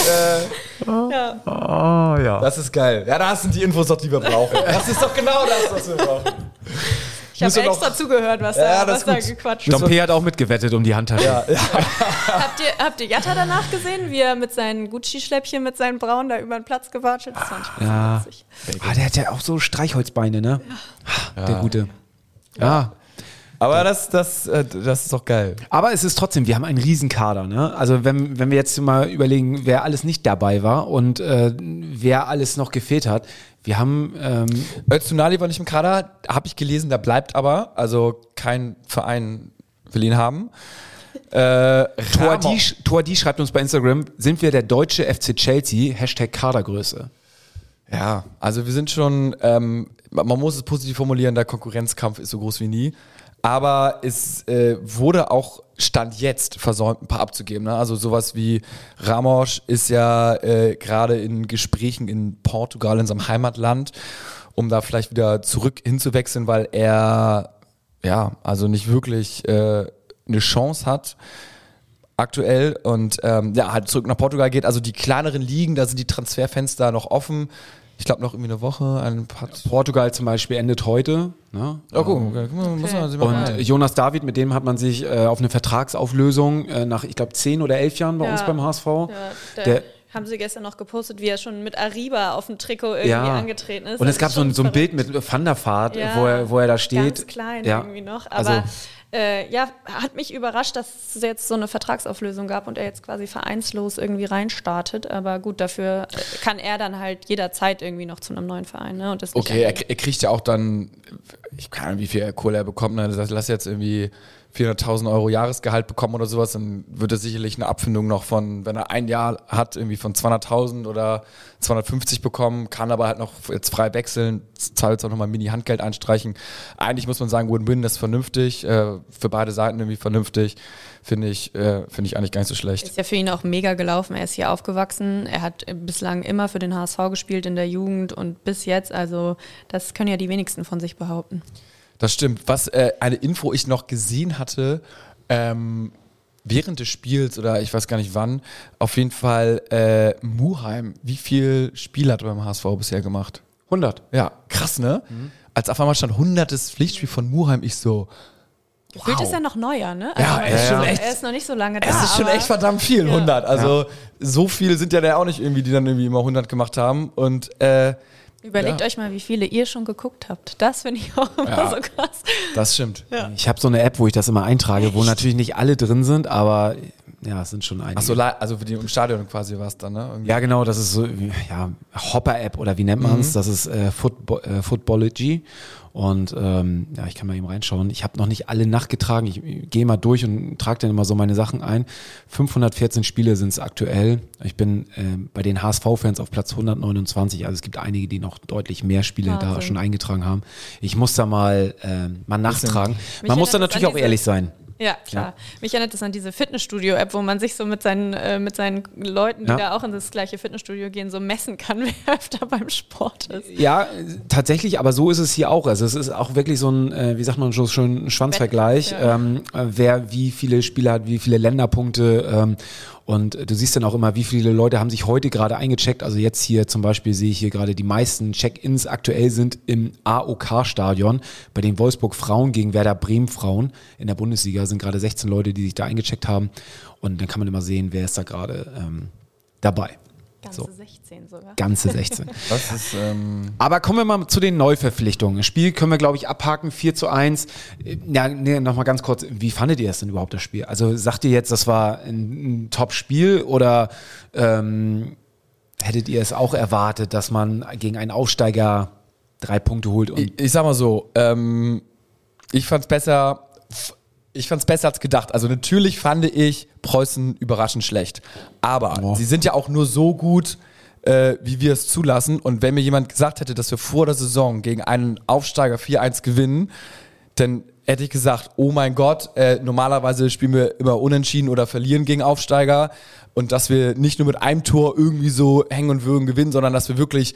äh, ja. Oh, ja. Das ist geil. Ja, das sind die Infos doch, die wir brauchen. Das ist doch genau das, was wir brauchen. Ich habe extra noch zugehört, was ja, da, was da gequatscht wird. Dompe hat auch mitgewettet um die Handtasche. Ja, ja. habt, ihr, habt ihr Jatta danach gesehen, wie er mit seinen Gucci-Schläppchen, mit seinen Brauen da über den Platz gewatscht hat? Das fand ich ja. witzig. Ah, der hat ja auch so Streichholzbeine, ne? Ja. Der Gute. Ja. ja. Aber das, das, das ist doch geil. Aber es ist trotzdem, wir haben einen Riesenkader, ne? Also wenn, wenn wir jetzt mal überlegen, wer alles nicht dabei war und äh, wer alles noch gefehlt hat. Wir haben ähm Öztunali war nicht im Kader, habe ich gelesen, der bleibt aber. Also kein Verein will ihn haben. Äh, Toadi, Toadi schreibt uns bei Instagram, sind wir der deutsche F C Chelsea, Hashtag Kadergröße. Ja, also wir sind schon, ähm, man muss es positiv formulieren, der Konkurrenzkampf ist so groß wie nie. Aber es äh, wurde auch Stand jetzt versäumt, ein paar abzugeben. Ne? Also sowas wie Ramos ist ja äh, gerade in Gesprächen in Portugal, in seinem Heimatland, um da vielleicht wieder zurück hinzuwechseln, weil er ja also nicht wirklich äh, eine Chance hat aktuell und ähm, ja halt zurück nach Portugal geht. Also die kleineren Ligen, da sind die Transferfenster noch offen. Ich glaube noch irgendwie eine Woche. Ein paar Portugal zum Beispiel endet heute. Ne? Oh, guck, okay. Muss man, und rein. Jonas David, mit dem hat man sich äh, auf eine Vertragsauflösung äh, nach, ich glaube, zehn oder elf Jahren bei ja. uns beim H S V. Ja, der haben sie gestern noch gepostet, wie er schon mit Arriba auf dem Trikot irgendwie ja. angetreten ist. Und es gab so ein, so ein Bild mit Van der Vaart, ja, wo, er, wo er da steht. Ganz klein ja. irgendwie noch. Aber also, äh, ja, hat mich überrascht, dass es jetzt so eine Vertragsauflösung gab und er jetzt quasi vereinslos irgendwie reinstartet. Aber gut, dafür kann er dann halt jederzeit irgendwie noch zu einem neuen Verein. Ne? Und das okay, er, er kriegt ja auch dann ich keine Ahnung, wie viel Kohle er bekommt, ne? Das heißt, lass jetzt irgendwie vierhunderttausend Euro Jahresgehalt bekommen oder sowas, dann wird er sicherlich eine Abfindung noch von, wenn er ein Jahr hat, irgendwie von zweihunderttausend oder zweihundertfünfzig bekommen, kann aber halt noch jetzt frei wechseln, zahlt jetzt auch nochmal Mini-Handgeld einstreichen. Eigentlich muss man sagen, Win-Win, das ist vernünftig, äh, für beide Seiten irgendwie vernünftig, finde ich, äh, finde ich eigentlich gar nicht so schlecht. Ist ja für ihn auch mega gelaufen, er ist hier aufgewachsen, er hat bislang immer für den H S V gespielt in der Jugend und bis jetzt, also das können ja die wenigsten von sich behaupten. Das stimmt. Was äh, eine Info ich noch gesehen hatte, ähm, während des Spiels oder ich weiß gar nicht wann, auf jeden Fall äh, Muheim. Wie viel Spiele hat er beim H S V bisher gemacht? hundert. Ja, krass, ne? Mhm. Als auf einmal stand hundertes Pflichtspiel von Muheim, ich so, gefühlt wow. ist er noch neuer, ne? Also ja, er ist, schon echt, er ist noch nicht so lange da. Es ist schon echt verdammt viel, ja. hundert. Also ja. so viel sind ja da auch nicht irgendwie, die dann irgendwie immer hundert gemacht haben. Und äh, Überlegt ja. euch mal, wie viele ihr schon geguckt habt. Das finde ich auch immer ja, so krass. Das stimmt. Ja. Ich habe so eine App, wo ich das immer eintrage, Echt? wo natürlich nicht alle drin sind, aber ja, es sind schon einige. Ach so, also für die im Stadion quasi war es dann, ne? Irgendwie. Ja, genau, das ist so, ja, Hopper-App oder wie nennt man es? Mhm. Das ist äh, Football, äh, Footballogy. Und ähm, ja, ich kann mal eben reinschauen. Ich habe noch nicht alle nachgetragen. Ich, ich gehe mal durch und trage dann immer so meine Sachen ein. fünfhundertvierzehn Spiele sind es aktuell. Ich bin äh, bei den H S V-Fans auf Platz hundertneunundzwanzig. Also es gibt einige, die noch deutlich mehr Spiele Wahnsinn. da schon eingetragen haben. Ich muss da mal, äh, mal nachtragen. Man muss da natürlich auch ehrlich sein. Ja, klar. Ja. Mich erinnert das an diese Fitnessstudio-App, wo man sich so mit seinen, äh, mit seinen Leuten, die ja. da auch in das gleiche Fitnessstudio gehen, so messen kann, wer öfter beim Sport ist. Ja, tatsächlich, aber so ist es hier auch. Also es ist auch wirklich so ein, äh, wie sagt man schon, schon ein Schwanzvergleich, ja. ähm, wer wie viele Spiele hat, wie viele Länderpunkte ähm, und du siehst dann auch immer, wie viele Leute haben sich heute gerade eingecheckt. Also jetzt hier zum Beispiel sehe ich hier gerade, die meisten Check-ins aktuell sind im A O K-Stadion. Bei den Wolfsburg Frauen gegen Werder Bremen Frauen in der Bundesliga sind gerade sechzehn Leute, die sich da eingecheckt haben. Und dann kann man immer sehen, wer ist da gerade ähm, dabei. Ganze so. sechzehn sogar. Ganze sechzehn. Das ist, ähm Aber kommen wir mal zu den Neuverpflichtungen. Das Spiel können wir, glaube ich, abhaken, vier zu eins. Ja, nee, nochmal ganz kurz, wie fandet ihr das denn überhaupt, das Spiel? Also sagt ihr jetzt, das war ein, ein Top-Spiel oder ähm, hättet ihr es auch erwartet, dass man gegen einen Aufsteiger drei Punkte holt? Und ich, ich sag mal so, ähm, ich fand's besser... Ich fand es besser als gedacht. Also natürlich fand ich Preußen überraschend schlecht. Aber oh. sie sind ja auch nur so gut, äh, wie wir es zulassen. Und wenn mir jemand gesagt hätte, dass wir vor der Saison gegen einen Aufsteiger vier eins gewinnen, dann hätte ich gesagt, oh mein Gott, äh, normalerweise spielen wir immer unentschieden oder verlieren gegen Aufsteiger. Und dass wir nicht nur mit einem Tor irgendwie so hängen und würgen gewinnen, sondern dass wir wirklich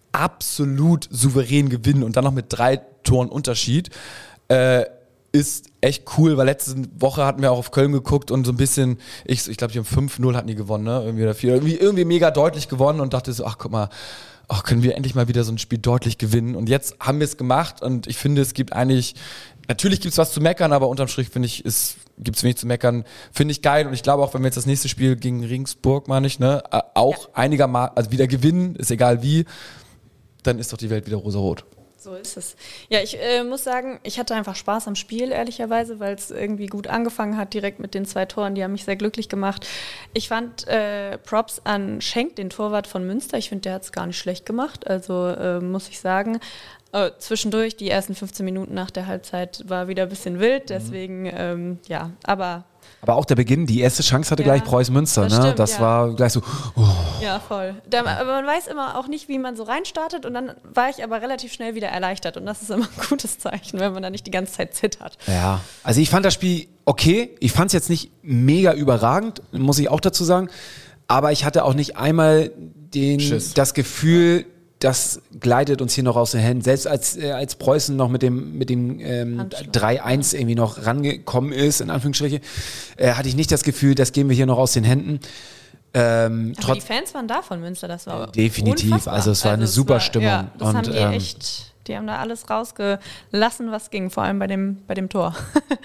absolut souverän gewinnen und dann noch mit drei Toren Unterschied. Äh, ist echt cool, weil letzte Woche hatten wir auch auf Köln geguckt und so ein bisschen, ich, ich glaube, die haben fünf null hatten die gewonnen, ne? Irgendwie oder vier, irgendwie, irgendwie mega deutlich gewonnen und dachte so, ach guck mal, ach, können wir endlich mal wieder so ein Spiel deutlich gewinnen. Und jetzt haben wir es gemacht und ich finde, es gibt eigentlich, natürlich gibt es was zu meckern, aber unterm Strich finde ich, es gibt es wenig zu meckern. Finde ich geil und ich glaube auch, wenn wir jetzt das nächste Spiel gegen Regensburg, meine ich, ne, auch ja. einigermaßen, also wieder gewinnen, ist egal wie, dann ist doch die Welt wieder rosarot. So ist es. Ja, ich äh, muss sagen, ich hatte einfach Spaß am Spiel, ehrlicherweise, weil es irgendwie gut angefangen hat, direkt mit den zwei Toren. Die haben mich sehr glücklich gemacht. Ich fand äh, Props an Schenk, den Torwart von Münster. Ich finde, der hat es gar nicht schlecht gemacht, also äh, muss ich sagen. Äh, zwischendurch, die ersten fünfzehn Minuten nach der Halbzeit war wieder ein bisschen wild, deswegen, mhm. ähm, ja, aber... Aber auch der Beginn, die erste Chance hatte ja, gleich Preußen Münster, das ne? Stimmt, das ja. war gleich so. Oh. Ja, voll. Da, aber man weiß immer auch nicht, wie man so reinstartet und dann war ich aber relativ schnell wieder erleichtert und das ist immer ein gutes Zeichen, wenn man da nicht die ganze Zeit zittert. Ja, also ich fand das Spiel okay. Ich fand es jetzt nicht mega überragend, muss ich auch dazu sagen. Aber ich hatte auch nicht einmal den, das Gefühl, das gleitet uns hier noch aus den Händen. Selbst als, äh, als Preußen noch mit dem, mit dem ähm, drei eins irgendwie noch rangekommen ist, in Anführungsstriche, äh, hatte ich nicht das Gefühl, das gehen wir hier noch aus den Händen. Ähm, Aber die Fans waren da von Münster, das war definitiv, unfassbar. Also es war also eine es super war, Stimmung. Ja, das und, haben die ähm, echt, die haben da alles rausgelassen, was ging, vor allem bei dem, bei dem Tor.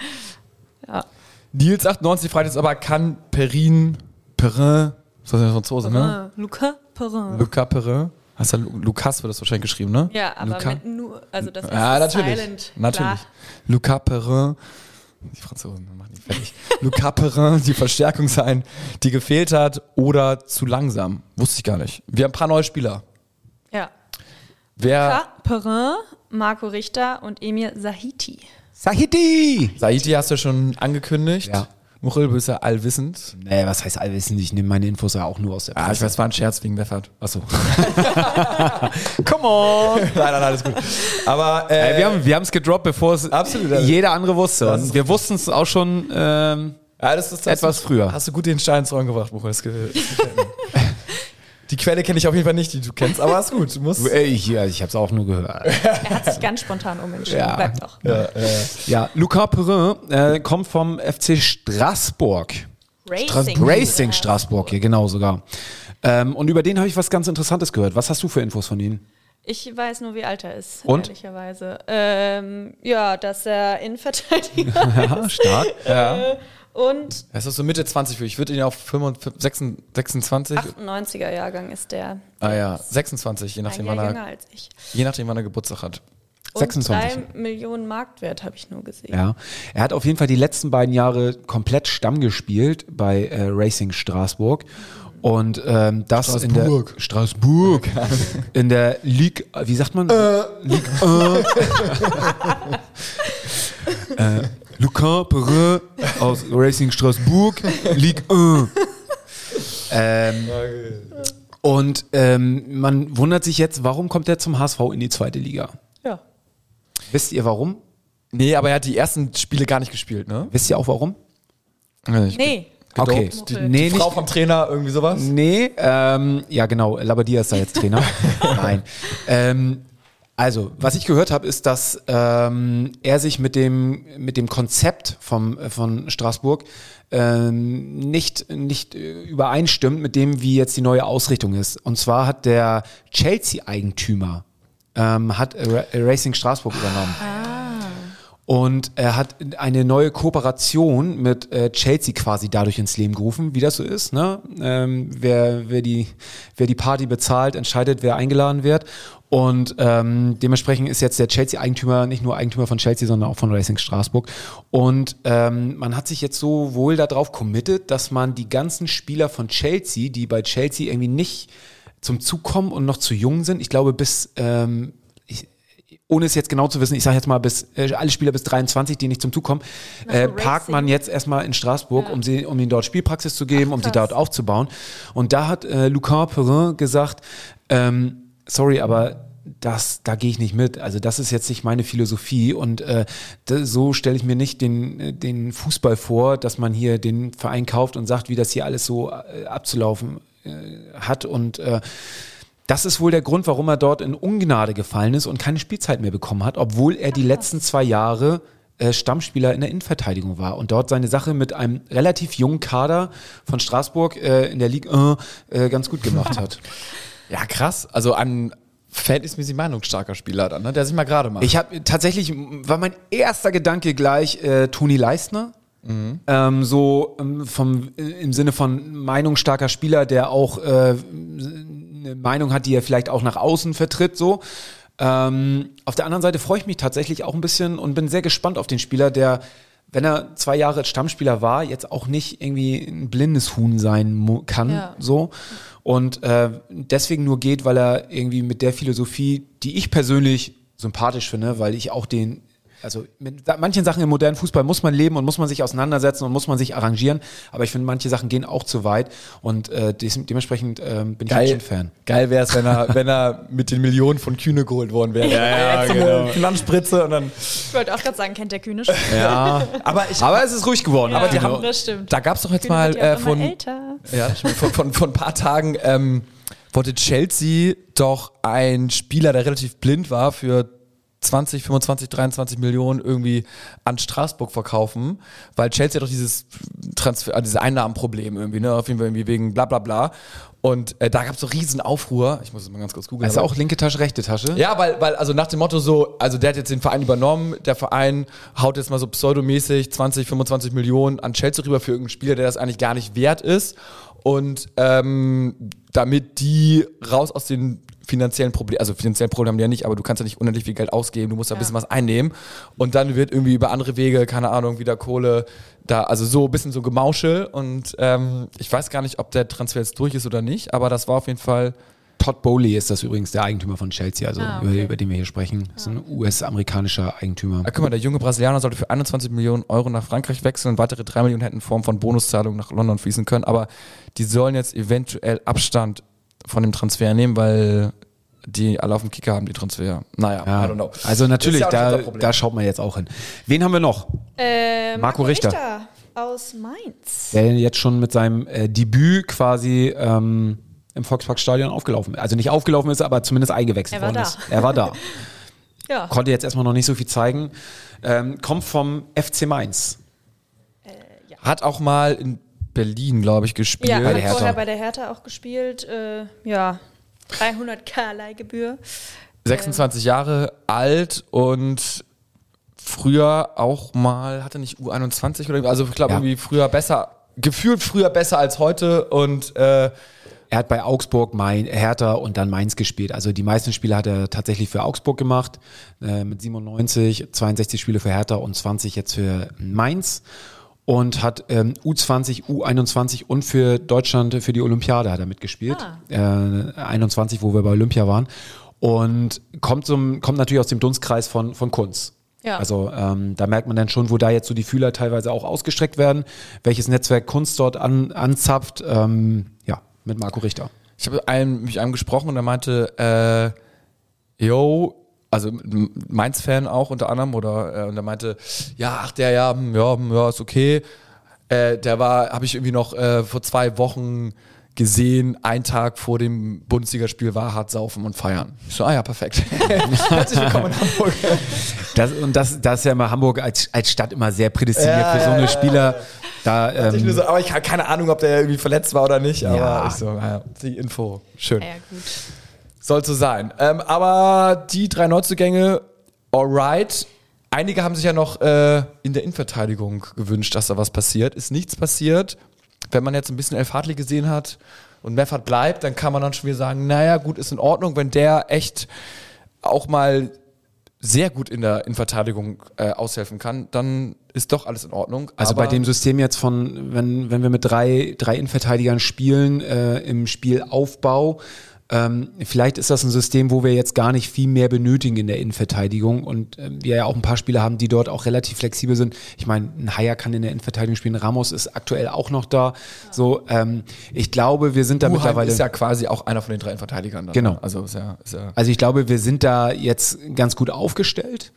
Ja. Nils achtundneunzig fragt jetzt aber, kann Perrin, Perrin, was ist das, Franzose, ne? Lucas Perrin. Lucas Perrin. Hast du Lukas wird das wahrscheinlich geschrieben, ne? Ja, aber Luca? mit nur, also das ist ja, natürlich, silent. Natürlich. Lucas Perrin, die Franzosen machen die fertig. Lucas Perrin, die Verstärkung sein, die gefehlt hat oder zu langsam. Wusste ich gar nicht. Wir haben ein paar neue Spieler. Ja. Wer? Lucas Perrin Marco Richter und Emir Sahiti. Sahiti! Sahiti hast du schon angekündigt. Ja. Muchel, du bist ja allwissend. Nee, was heißt allwissend? Ich nehme meine Infos ja auch nur aus der Presse. Ah, ich weiß, es war ein Scherz wegen Weffert. Achso. Come on! Nein, nein, alles gut. Aber äh, Ey, wir haben wir es gedroppt, bevor es absolut jeder andere wusste. Und wir wussten es auch schon ähm, ja, das ist, das etwas du, früher. Hast du gut den Stein ins Rollen gebracht, Muchel. Das gefällt mir. Die Quelle kenne ich auf jeden Fall nicht, die du kennst, aber ist gut. Du musst ich ja, ich habe es auch nur gehört. Er hat sich ganz spontan umentschieden. Ja. Bleib doch. Ja, ja. ja Lucas Perrin äh, kommt vom F C Straßburg. Racing. Stra- Racing Straßburg, hier genau sogar. Ähm, und über den habe ich was ganz Interessantes gehört. Was hast du für Infos von ihm? Ich weiß nur, wie alt er ist, und? ehrlicherweise. Ähm, ja, dass er Innenverteidiger ja, ist. Stark. Ja. Äh, Und es ist so Mitte zwanzig für. Ich würde ihn auf fünfundfünfzig, sechsundzwanzig. achtundneunziger Jahrgang ist der. Ah ja, sechsundzwanzig, je nachdem, Ein Jahr wann jünger er, als ich. je nachdem, wann er Geburtstag hat. Und sechsundzwanzig. drei Millionen Marktwert habe ich nur gesehen. Ja, er hat auf jeden Fall die letzten beiden Jahre komplett Stamm gespielt bei äh, Racing Straßburg. Und ähm, das Straßburg. in der Straßburg in der Ligue, wie sagt man? Äh. Ligue eins. äh, Lucas Perrin aus Racing Straßburg, Ligue eins. Ähm, und ähm, man wundert sich jetzt, warum kommt er zum H S V in die zweite Liga? Ja. Wisst ihr warum? Nee, aber er hat die ersten Spiele gar nicht gespielt, ne? Wisst ihr auch warum? Nee. Okay, die, die nee, Frau nicht, vom Trainer, irgendwie sowas? Nee, ähm, ja genau, Labadia ist da jetzt Trainer. Nein. Ähm, also, was ich gehört habe, ist, dass ähm, er sich mit dem, mit dem Konzept vom, von Straßburg ähm, nicht, nicht übereinstimmt mit dem, wie jetzt die neue Ausrichtung ist. Und zwar hat der Chelsea-Eigentümer ähm, hat Ra- Racing Straßburg übernommen. Ah. Und er hat eine neue Kooperation mit äh, Chelsea quasi dadurch ins Leben gerufen, wie das so ist. Ne? Ähm, wer, wer, die, wer die Party bezahlt, entscheidet, wer eingeladen wird. Und ähm, dementsprechend ist jetzt der Chelsea-Eigentümer nicht nur Eigentümer von Chelsea, sondern auch von Racing Straßburg. Und ähm, man hat sich jetzt so wohl darauf committed, dass man die ganzen Spieler von Chelsea, die bei Chelsea irgendwie nicht zum Zug kommen und noch zu jung sind, ich glaube bis... Ähm, ich, ohne es jetzt genau zu wissen, ich sage jetzt mal, bis äh, alle Spieler bis dreiundzwanzig, die nicht zum Zug kommen, äh, parkt man jetzt erstmal in Straßburg, ja. um, sie, um ihnen dort Spielpraxis zu geben, Ach, um sie dort aufzubauen. Und da hat äh, Lucas Perrin gesagt, ähm, sorry, aber das, da gehe ich nicht mit. Also das ist jetzt nicht meine Philosophie und äh, das, so stelle ich mir nicht den, den Fußball vor, dass man hier den Verein kauft und sagt, wie das hier alles so äh, abzulaufen äh, hat und äh, das ist wohl der Grund, warum er dort in Ungnade gefallen ist und keine Spielzeit mehr bekommen hat, obwohl er die letzten zwei Jahre äh, Stammspieler in der Innenverteidigung war und dort seine Sache mit einem relativ jungen Kader von Straßburg äh, in der Ligue äh, ganz gut gemacht hat. Ja, krass. Also ein verhältnismäßig meinungsstarker Spieler dann, ne? Der sich mal gerade macht. Ich habe tatsächlich, war mein erster Gedanke gleich äh, Toni Leistner. Mhm. Ähm, so ähm, vom, im Sinne von meinungsstarker Spieler, der auch äh, eine Meinung hat, die er vielleicht auch nach außen vertritt, so. Ähm, auf der anderen Seite freue ich mich tatsächlich auch ein bisschen und bin sehr gespannt auf den Spieler, der, wenn er zwei Jahre Stammspieler war, jetzt auch nicht irgendwie ein blindes Huhn sein mu- kann, ja. so. Und äh, deswegen nur geht, weil er irgendwie mit der Philosophie, die ich persönlich sympathisch finde, weil ich auch den Also mit manchen Sachen im modernen Fußball muss man leben und muss man sich auseinandersetzen und muss man sich arrangieren, aber ich finde, manche Sachen gehen auch zu weit und äh, des, dementsprechend äh, bin ich Geil, ein Fan. Geil wäre es, wenn er, wenn er mit den Millionen von Kühne geholt worden wäre. Ja, ja, genau. Finanzspritze und dann... Ich wollte auch gerade sagen, kennt der Kühne schon. Ja, aber, ich, aber es ist ruhig geworden. Ja, aber die genau. haben, das stimmt. Da gab es doch jetzt Kühne mal wird ja äh, von, älter. ja, von, von, von ein paar Tagen, ähm, wollte Chelsea doch einen Spieler, der relativ blind war, für zwanzig, fünfundzwanzig, dreiundzwanzig Millionen irgendwie an Straßburg verkaufen, weil Chelsea hat doch dieses Transfer, äh, dieses Einnahmenproblem irgendwie, ne, auf jeden Fall irgendwie wegen bla bla bla. Und äh, da gab es so riesen Aufruhr. Ich muss es mal ganz kurz googeln. Also auch linke Tasche, rechte Tasche? Ja, weil, weil, also nach dem Motto so, also der hat jetzt den Verein übernommen, der Verein haut jetzt mal so pseudomäßig zwanzig, fünfundzwanzig Millionen an Chelsea rüber für irgendeinen Spieler, der das eigentlich gar nicht wert ist. Und ähm, damit die raus aus den finanziellen Problemen, also finanziellen Probleme haben die ja nicht, aber du kannst ja nicht unendlich viel Geld ausgeben, du musst ja ein bisschen was einnehmen und dann wird irgendwie über andere Wege, keine Ahnung, wieder Kohle da, also so ein bisschen so Gemauschel und ähm, ich weiß gar nicht, ob der Transfer jetzt durch ist oder nicht, aber das war auf jeden Fall Todd Bowley ist das übrigens, der Eigentümer von Chelsea, also ah, okay. über, über den wir hier sprechen. Das ist ein U S-amerikanischer Eigentümer. Ah, guck mal, der junge Brasilianer sollte für einundzwanzig Millionen Euro nach Frankreich wechseln und weitere drei Millionen hätten in Form von Bonuszahlungen nach London fließen können. Aber die sollen jetzt eventuell Abstand von dem Transfer nehmen, weil die alle auf dem Kicker haben, die Transfer. Naja, ja. I don't know. Also natürlich, ja da, da schaut man jetzt auch hin. Wen haben wir noch? Äh, Marco, Marco Richter. Richter aus Mainz. Der jetzt schon mit seinem äh, Debüt quasi ähm, im Volksparkstadion aufgelaufen ist. Also nicht aufgelaufen ist, aber zumindest eingewechselt worden ist. Er war da. Ja. Konnte jetzt erstmal noch nicht so viel zeigen. Ähm, kommt vom F C Mainz. Äh, ja. Hat auch mal in Berlin, glaube ich, gespielt. Ja, hat vorher bei der Hertha auch gespielt. Äh, ja, dreihunderttausend Leihgebühr. sechsundzwanzig äh. Jahre alt und früher auch mal, hatte nicht U einundzwanzig oder also ich glaube ja. irgendwie früher besser, gefühlt früher besser als heute und äh, er hat bei Augsburg, Main, Hertha und dann Mainz gespielt. Also die meisten Spiele hat er tatsächlich für Augsburg gemacht, äh, mit siebenundneunzig, zweiundsechzig Spiele für Hertha und zwanzig jetzt für Mainz. Und hat ähm, U zwanzig, U einundzwanzig und für Deutschland, für die Olympiade hat er mitgespielt. Ah. Äh, einundzwanzig, wo wir bei Olympia waren. Und kommt, zum, kommt natürlich aus dem Dunstkreis von, von Kunz. Ja. Also ähm, da merkt man dann schon, wo da jetzt so die Fühler teilweise auch ausgestreckt werden, welches Netzwerk Kunz dort an, anzapft. Ähm, ja, mit Marco Richter. Ich habe einem, mich einem gesprochen und er meinte, äh, yo, also Mainz-Fan auch unter anderem, oder äh, und er meinte, ja, ach der, ja, ja, ja, ist okay. Äh, der war, habe ich irgendwie noch äh, vor zwei Wochen gesehen, ein Tag vor dem Bundesligaspiel war hart saufen und feiern. Ich so, ah ja, perfekt. Herzlich willkommen in Hamburg. Das, und das, das ist ja immer Hamburg als, als Stadt immer sehr prädestiniert ja, für so eine ja, Spieler. Da, ähm, ich so, aber ich habe keine Ahnung, ob der irgendwie verletzt war oder nicht. Aber ja. ich so, naja, die Info, schön. Ja, gut. Soll so sein. Ähm, aber die drei Neuzugänge, alright. Einige haben sich ja noch äh, in der Innenverteidigung gewünscht, dass da was passiert. Ist nichts passiert. Wenn man jetzt ein bisschen Elf Hartli gesehen hat und Meffert bleibt, dann kann man dann schon wieder sagen, naja, gut, ist in Ordnung. Wenn der echt auch mal sehr gut in der Innenverteidigung äh, aushelfen kann, dann ist doch alles in Ordnung. Also aber bei dem System jetzt von, wenn, wenn wir mit drei, drei Innenverteidigern spielen, äh, im Spielaufbau, Ähm, vielleicht ist das ein System, wo wir jetzt gar nicht viel mehr benötigen in der Innenverteidigung und äh, wir ja auch ein paar Spieler haben, die dort auch relativ flexibel sind. Ich meine, ein Haier kann in der Innenverteidigung spielen, Ramos ist aktuell auch noch da. So, ähm, ich glaube, wir sind da Muheim mittlerweile... ist ja quasi auch einer von den drei Innenverteidigern. Dann, genau. Ne? Also, ist ja, ist ja also ich glaube, wir sind da jetzt ganz gut aufgestellt.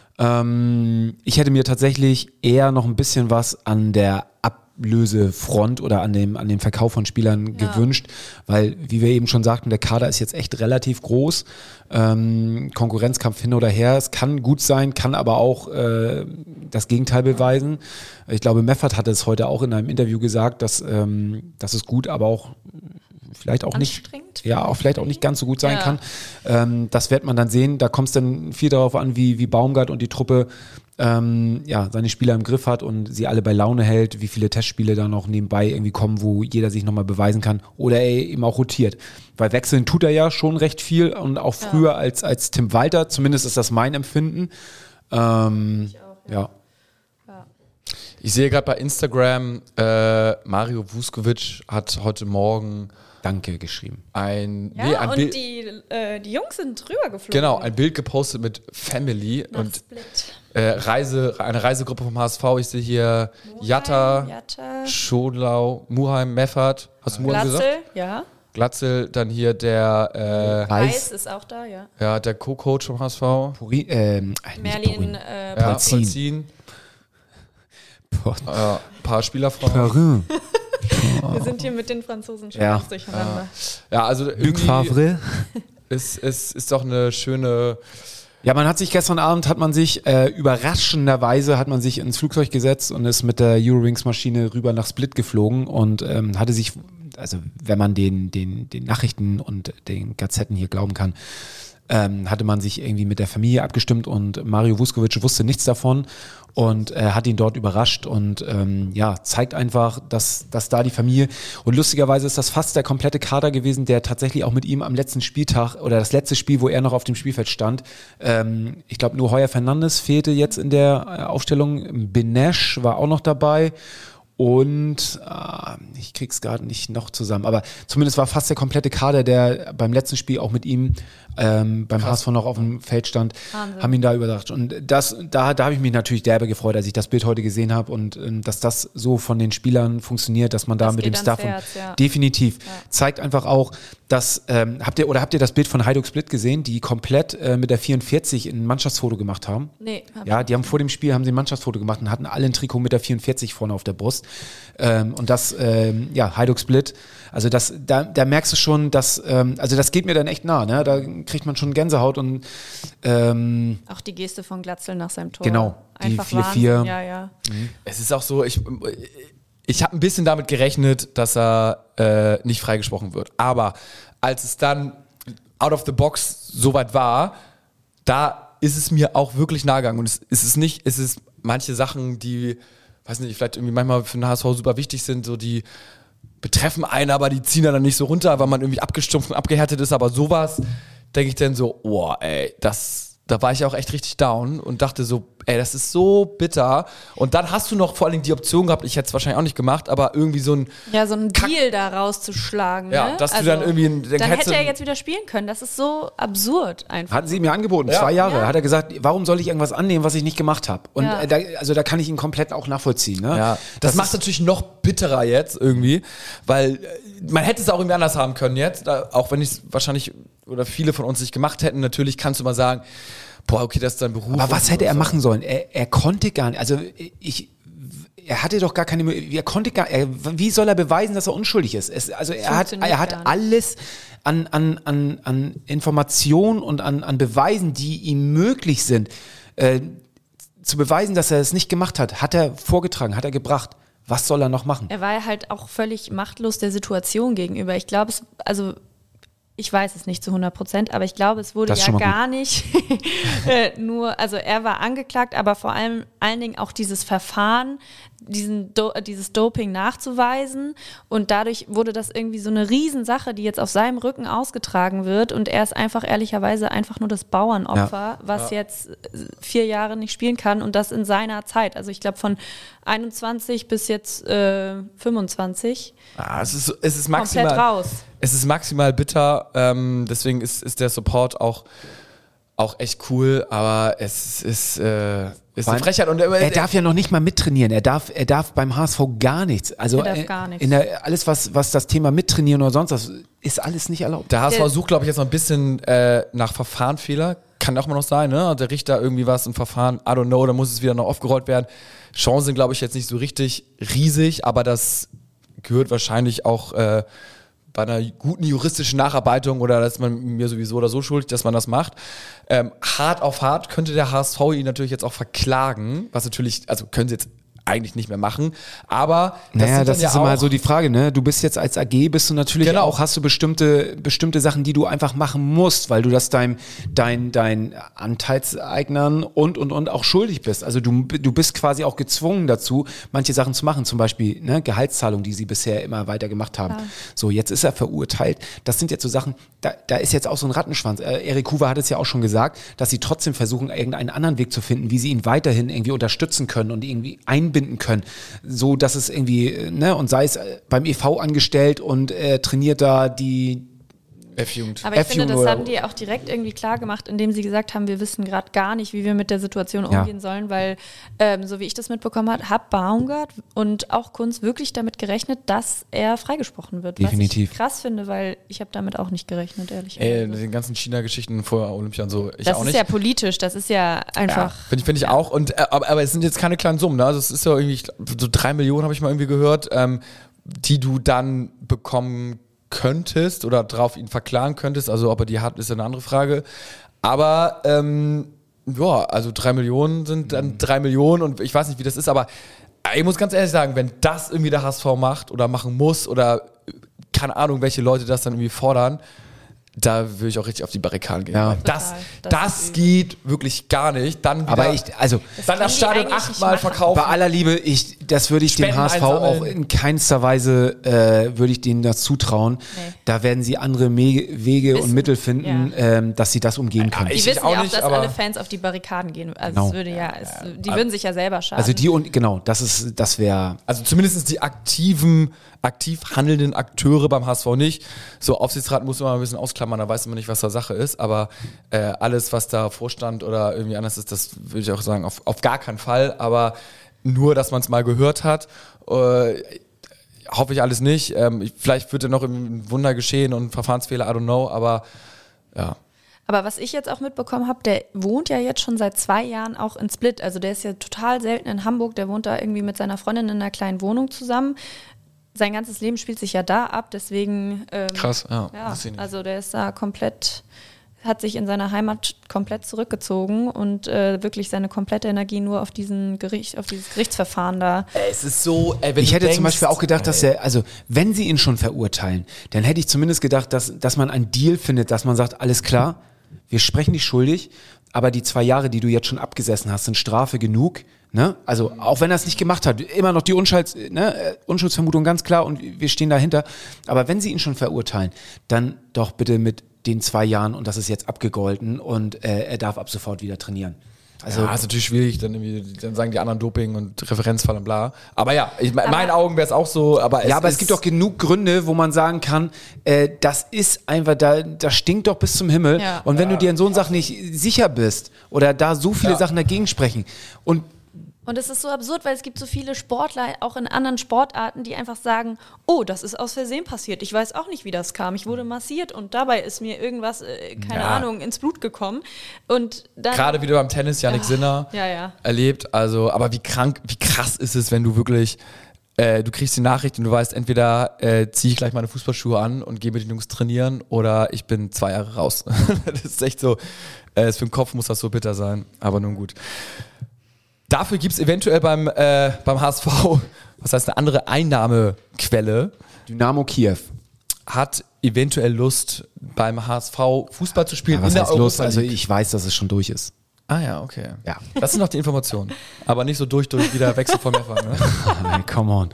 Ähm, ich hätte mir tatsächlich eher noch ein bisschen was an der Ablösefront oder an dem, an dem Verkauf von Spielern ja. gewünscht, weil, wie wir eben schon sagten, der Kader ist jetzt echt relativ groß. Ähm, Konkurrenzkampf hin oder her. Es kann gut sein, kann aber auch äh, das Gegenteil beweisen. Ich glaube, Meffert hatte es heute auch in einem Interview gesagt, dass ähm, das ist gut, aber auch vielleicht auch nicht, ja, auch vielleicht auch nicht ganz so gut sein ja. kann. Ähm, das wird man dann sehen. Da kommt es dann viel darauf an, wie, wie Baumgart und die Truppe ähm, ja, seine Spieler im Griff hat und sie alle bei Laune hält, wie viele Testspiele da noch nebenbei irgendwie kommen, wo jeder sich nochmal beweisen kann oder er eben auch rotiert. Weil wechseln tut er ja schon recht viel und auch früher ja. als, als Tim Walter, zumindest ist das mein Empfinden. Ähm, ich auch, ja. ja. Ich sehe gerade bei Instagram, äh, Mario Vuskovic hat heute Morgen Danke geschrieben. Ein, ja, nee, ein und Bild, die, äh, die Jungs sind drüber geflogen. Genau, ein Bild gepostet mit Family Nach und Split. Äh, Reise, eine Reisegruppe vom H S V. Ich sehe hier Muheim, Jatta, Jatta, Scholau, Muheim, Meffert. Hast du Muheim Glatzel, gesagt? ja. Glatzel, dann hier der äh, Reis ist auch da, ja. Ja, der Co-Coach vom H S V. Puri, ähm, Merlin äh, ja, Polzin. Ein äh, paar Spielerfrauen. Wir sind hier mit den Franzosen schon ja. durcheinander. Ja, also Luc Favre. Es ist, ist doch eine schöne... Ja, man hat sich gestern Abend, hat man sich äh, überraschenderweise, hat man sich ins Flugzeug gesetzt und ist mit der Eurowings-Maschine rüber nach Split geflogen und ähm, hatte sich, also wenn man den, den, den Nachrichten und den Gazetten hier glauben kann, ähm, hatte man sich irgendwie mit der Familie abgestimmt und Mario Vuskovic wusste nichts davon und äh, hat ihn dort überrascht und ähm, ja, zeigt einfach, dass, dass da die Familie, und lustigerweise ist das fast der komplette Kader gewesen, der tatsächlich auch mit ihm am letzten Spieltag oder das letzte Spiel, wo er noch auf dem Spielfeld stand, ähm, ich glaube nur Heuer Fernandes fehlte jetzt in der Aufstellung, Benesch war auch noch dabei und äh, ich krieg's gerade nicht noch zusammen, aber zumindest war fast der komplette Kader, der beim letzten Spiel auch mit ihm ähm, beim H S V noch auf dem Feld stand, Wahnsinn. Haben ihn da überdacht. Und das, da, da habe ich mich natürlich derbe gefreut, als ich das Bild heute gesehen habe und ähm, dass das so von den Spielern funktioniert, dass man da das mit dem Staff Herz, und ja. definitiv ja. zeigt einfach auch, dass ähm, habt ihr oder habt ihr das Bild von Hajduk Split gesehen, die komplett äh, mit der vierundvierzig ein Mannschaftsfoto gemacht haben? Nee. Hab ja, die haben vor dem Spiel haben sie ein Mannschaftsfoto gemacht und hatten alle ein Trikot mit der vierundvierzig vorne auf der Brust. Ähm, und das, ähm, ja, Hajduk Split, also das, da, da merkst du schon, dass, ähm, also das geht mir dann echt nah, ne? Da kriegt man schon Gänsehaut und ähm, auch die Geste von Glatzel nach seinem Tor. Genau, einfach die vier vier. Ja, ja. Mhm. Es ist auch so, ich, ich habe ein bisschen damit gerechnet, dass er äh, nicht freigesprochen wird. Aber als es dann out of the box soweit war, da ist es mir auch wirklich nahe gegangen. Und es, es ist nicht, es ist manche Sachen, die, weiß nicht, vielleicht irgendwie manchmal für den H S V super wichtig sind, so die betreffen einen, aber die ziehen dann nicht so runter, weil man irgendwie abgestumpft und abgehärtet ist. Aber sowas denke ich dann so, oh, ey, das, da war ich auch echt richtig down und dachte so, ey, das ist so bitter. Und dann hast du noch vor allen Dingen die Option gehabt, ich hätte es wahrscheinlich auch nicht gemacht, aber irgendwie so ein Ja, so ein Kack- Deal da rauszuschlagen. Ja, ne? dass also, du dann irgendwie... Dann, dann hätte er jetzt wieder spielen können. Das ist so absurd einfach. Hatten sie mir angeboten, ja. zwei Jahre. Ja. Hat er gesagt, warum soll ich irgendwas annehmen, was ich nicht gemacht habe? Und ja. da, also da kann ich ihn komplett auch nachvollziehen. Ne? Ja. Das, das macht es natürlich noch bitterer jetzt irgendwie, weil man hätte es auch irgendwie anders haben können jetzt, auch wenn ich es wahrscheinlich oder viele von uns nicht gemacht hätten. Natürlich kannst du mal sagen, boah, okay, das ist dein Beruf. Aber was hätte er machen sollen? Er, er konnte gar nicht, also ich, er hatte doch gar keine, er konnte gar, er, wie soll er beweisen, dass er unschuldig ist? Es, also er hat, er hat alles an, an, an, an Informationen und an, an Beweisen, die ihm möglich sind, äh, zu beweisen, dass er es nicht gemacht hat, hat er vorgetragen, hat er gebracht. Was soll er noch machen? Er war halt auch völlig machtlos der Situation gegenüber. Ich glaube, es, also ich weiß es nicht zu hundert Prozent, aber ich glaube, es wurde ja gar gut. nicht äh, nur, also er war angeklagt, aber vor allem allen Dingen auch dieses Verfahren, diesen Do- dieses Doping nachzuweisen und dadurch wurde das irgendwie so eine Riesensache, die jetzt auf seinem Rücken ausgetragen wird und er ist einfach ehrlicherweise einfach nur das Bauernopfer, ja. was ja. jetzt vier Jahre nicht spielen kann und das in seiner Zeit. Also ich glaube von einundzwanzig bis jetzt äh, fünfundzwanzig. Ah, es ist, es ist maximal komplett raus. Es ist maximal bitter, ähm, deswegen ist, ist der Support auch, auch echt cool, aber es ist, äh, ist eine Frechheit. Und, äh, er darf ja noch nicht mal mittrainieren, er darf, er darf beim H S V gar nichts. Also er darf gar nichts. In der, alles, was, was das Thema mittrainieren oder sonst was, ist alles nicht erlaubt. Der H S V sucht, glaube ich, jetzt noch ein bisschen äh, nach Verfahrenfehler. Kann auch mal noch sein, ne? Der Richter irgendwie was im Verfahren, I don't know, da muss es wieder noch aufgerollt werden. Chancen sind, glaube ich, jetzt nicht so richtig riesig, aber das gehört wahrscheinlich auch äh, bei einer guten juristischen Nacharbeitung oder dass man mir sowieso oder so schuldig, dass man das macht. Ähm, hart auf hart könnte der H S V ihn natürlich jetzt auch verklagen, was natürlich, also können sie jetzt eigentlich nicht mehr machen, aber das, naja, das ist ja immer so die Frage, ne? Du bist jetzt als A G, bist du natürlich genau. auch, hast du bestimmte, bestimmte Sachen, die du einfach machen musst, weil du das dein, dein, dein Anteilseignern und, und, und auch schuldig bist. Also du, du bist quasi auch gezwungen dazu, manche Sachen zu machen, zum Beispiel ne, Gehaltszahlung, die sie bisher immer weiter gemacht haben. Ja. So, jetzt ist er verurteilt. Das sind jetzt so Sachen, da, da ist jetzt auch so ein Rattenschwanz. Äh, Erik Huber hat es ja auch schon gesagt, dass sie trotzdem versuchen, irgendeinen anderen Weg zu finden, wie sie ihn weiterhin irgendwie unterstützen können und irgendwie einbinden binden können, so dass es irgendwie, ne, und sei es beim E V angestellt und äh, trainiert da die F-Jugend. Aber ich F-Jugend finde, das haben die auch direkt irgendwie klar gemacht, indem sie gesagt haben, wir wissen gerade gar nicht, wie wir mit der Situation umgehen ja. sollen, weil, ähm, so wie ich das mitbekommen habe, hat Baumgart und auch Kunz wirklich damit gerechnet, dass er freigesprochen wird. Definitiv. Was ich krass finde, weil ich habe damit auch nicht gerechnet, ehrlich gesagt. Ey, den ganzen China-Geschichten vor Olympia und so, ich das auch nicht. Das ist ja politisch, das ist ja einfach... Ja, finde ich, find ich auch, und, äh, aber, aber es sind jetzt keine kleinen Summen, ne? Also es ist ja irgendwie, ich glaub, so drei Millionen habe ich mal irgendwie gehört, ähm, die du dann bekommen könntest oder drauf ihn verklagen könntest, also ob er die hat, ist eine andere Frage, aber ähm, ja, also drei Millionen sind dann drei Millionen und ich weiß nicht, wie das ist, aber ich muss ganz ehrlich sagen, wenn das irgendwie der H S V macht oder machen muss oder keine Ahnung, welche Leute das dann irgendwie fordern, da würde ich auch richtig auf die Barrikaden gehen. Ja. Das, das, das geht wirklich gar nicht. Dann wieder, aber ich, also dann das Stadion achtmal verkaufen. Bei aller Liebe, ich, das würde ich Spenden dem H S V einsammeln. Auch in keinster Weise äh, würde ich denen das zutrauen. Nee. Da werden sie andere Me- Wege Wissen, und Mittel finden, ja. ähm, dass sie das umgehen können. Die ich wissen auch ja auch, nicht, dass alle Fans auf die Barrikaden gehen. Also genau. es würde ja, es, die würden sich ja selber schaden. Also die und genau, das ist, das wäre. Also zumindest die aktiven, aktiv handelnden Akteure beim H S V nicht. So Aufsichtsrat muss man ein bisschen ausklammern, da weiß man nicht, was da Sache ist. Aber äh, alles, was da Vorstand oder irgendwie anders ist, das würde ich auch sagen, auf, auf gar keinen Fall. Aber nur, dass man es mal gehört hat, äh, hoffe ich alles nicht. Ähm, vielleicht wird ja noch ein Wunder geschehen und ein Verfahrensfehler, I don't know. Aber ja. Aber was ich jetzt auch mitbekommen habe, der wohnt ja jetzt schon seit zwei Jahren auch in Split. Also der ist ja total selten in Hamburg. Der wohnt da irgendwie mit seiner Freundin in einer kleinen Wohnung zusammen. Sein ganzes Leben spielt sich ja da ab, deswegen ähm, krass, ja. ja also der ist da komplett, hat sich in seiner Heimat komplett zurückgezogen und äh, wirklich seine komplette Energie nur auf diesen Gericht, auf dieses Gerichtsverfahren da. Es ist so, ey, wenn ich du hätte denkst, zum Beispiel auch gedacht, dass er, also wenn sie ihn schon verurteilen, dann hätte ich zumindest gedacht, dass, dass man einen Deal findet, dass man sagt, alles klar, wir sprechen dich schuldig, aber die zwei Jahre, die du jetzt schon abgesessen hast, sind Strafe genug. Ne? Also auch wenn er es nicht gemacht hat, immer noch die Unschulds, ne? Unschuldsvermutung ganz klar und wir stehen dahinter. Aber wenn sie ihn schon verurteilen, dann doch bitte mit den zwei Jahren und das ist jetzt abgegolten und äh, er darf ab sofort wieder trainieren. Also ja, ist natürlich schwierig, dann, irgendwie, dann sagen die anderen Doping und Referenzfall und bla. Aber ja, ich, in meinen Augen wäre es auch so. Aber es ja, aber es gibt doch genug Gründe, wo man sagen kann, äh, das ist einfach, da, das stinkt doch bis zum Himmel. Ja. Und wenn ja. du dir in so einer Sache nicht sicher bist oder da so viele ja. Sachen dagegen sprechen und Und es ist so absurd, weil es gibt so viele Sportler, auch in anderen Sportarten, die einfach sagen, oh, das ist aus Versehen passiert. Ich weiß auch nicht, wie das kam. Ich wurde massiert und dabei ist mir irgendwas, äh, keine ja. Ahnung, ins Blut gekommen. Und dann gerade wieder beim Tennis, Jannik ja. Sinner ja, ja. erlebt. Also, aber wie krank, wie krass ist es, wenn du wirklich, äh, du kriegst die Nachricht und du weißt, entweder äh, ziehe ich gleich meine Fußballschuhe an und gehe mit den Jungs trainieren oder ich bin zwei Jahre raus. Das ist echt so, äh, für den Kopf muss das so bitter sein. Aber nun gut. Dafür gibt es eventuell beim, äh, beim H S V, was heißt eine andere Einnahmequelle. Dynamo Kiew hat eventuell Lust, beim H S V Fußball zu spielen. Ja, was in der heißt Lust? Also ich weiß, dass es schon durch ist. Ah ja, okay. Ja. Das sind noch die Informationen. Aber nicht so durch, durch wieder Wechsel von mehrfach. Ne? Hey, come on.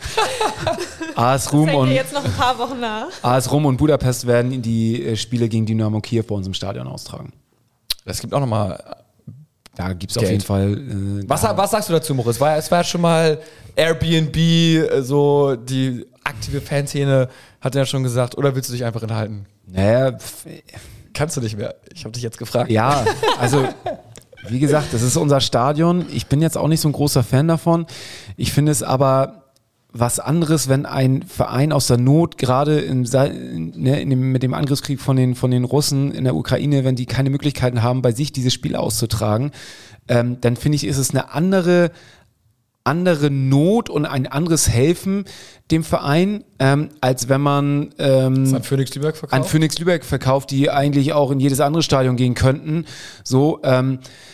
A S Rom und jetzt noch ein paar Wochen nach. A S Rom und Budapest werden die Spiele gegen Dynamo Kiew bei uns im Stadion austragen. Das gibt auch nochmal... Da gibt es auf jeden Fall... Äh, was, was sagst du dazu, Moritz? War, es war schon mal Airbnb, so die aktive Fanszene hat ja schon gesagt, oder willst du dich einfach enthalten? Naja... Kannst du nicht mehr? Ich habe dich jetzt gefragt. Ja, also... Wie gesagt, das ist unser Stadion. Ich bin jetzt auch nicht so ein großer Fan davon. Ich finde es aber was anderes, wenn ein Verein aus der Not, gerade in, ne, in dem, mit dem Angriffskrieg von den, von den Russen in der Ukraine, wenn die keine Möglichkeiten haben, bei sich dieses Spiel auszutragen, ähm, dann finde ich, ist es eine andere, andere Not und ein anderes Helfen dem Verein, ähm, als wenn man ähm, an Phoenix Lübeck verkauft? An Phoenix Lübeck verkauft, die eigentlich auch in jedes andere Stadion gehen könnten. So, ähm,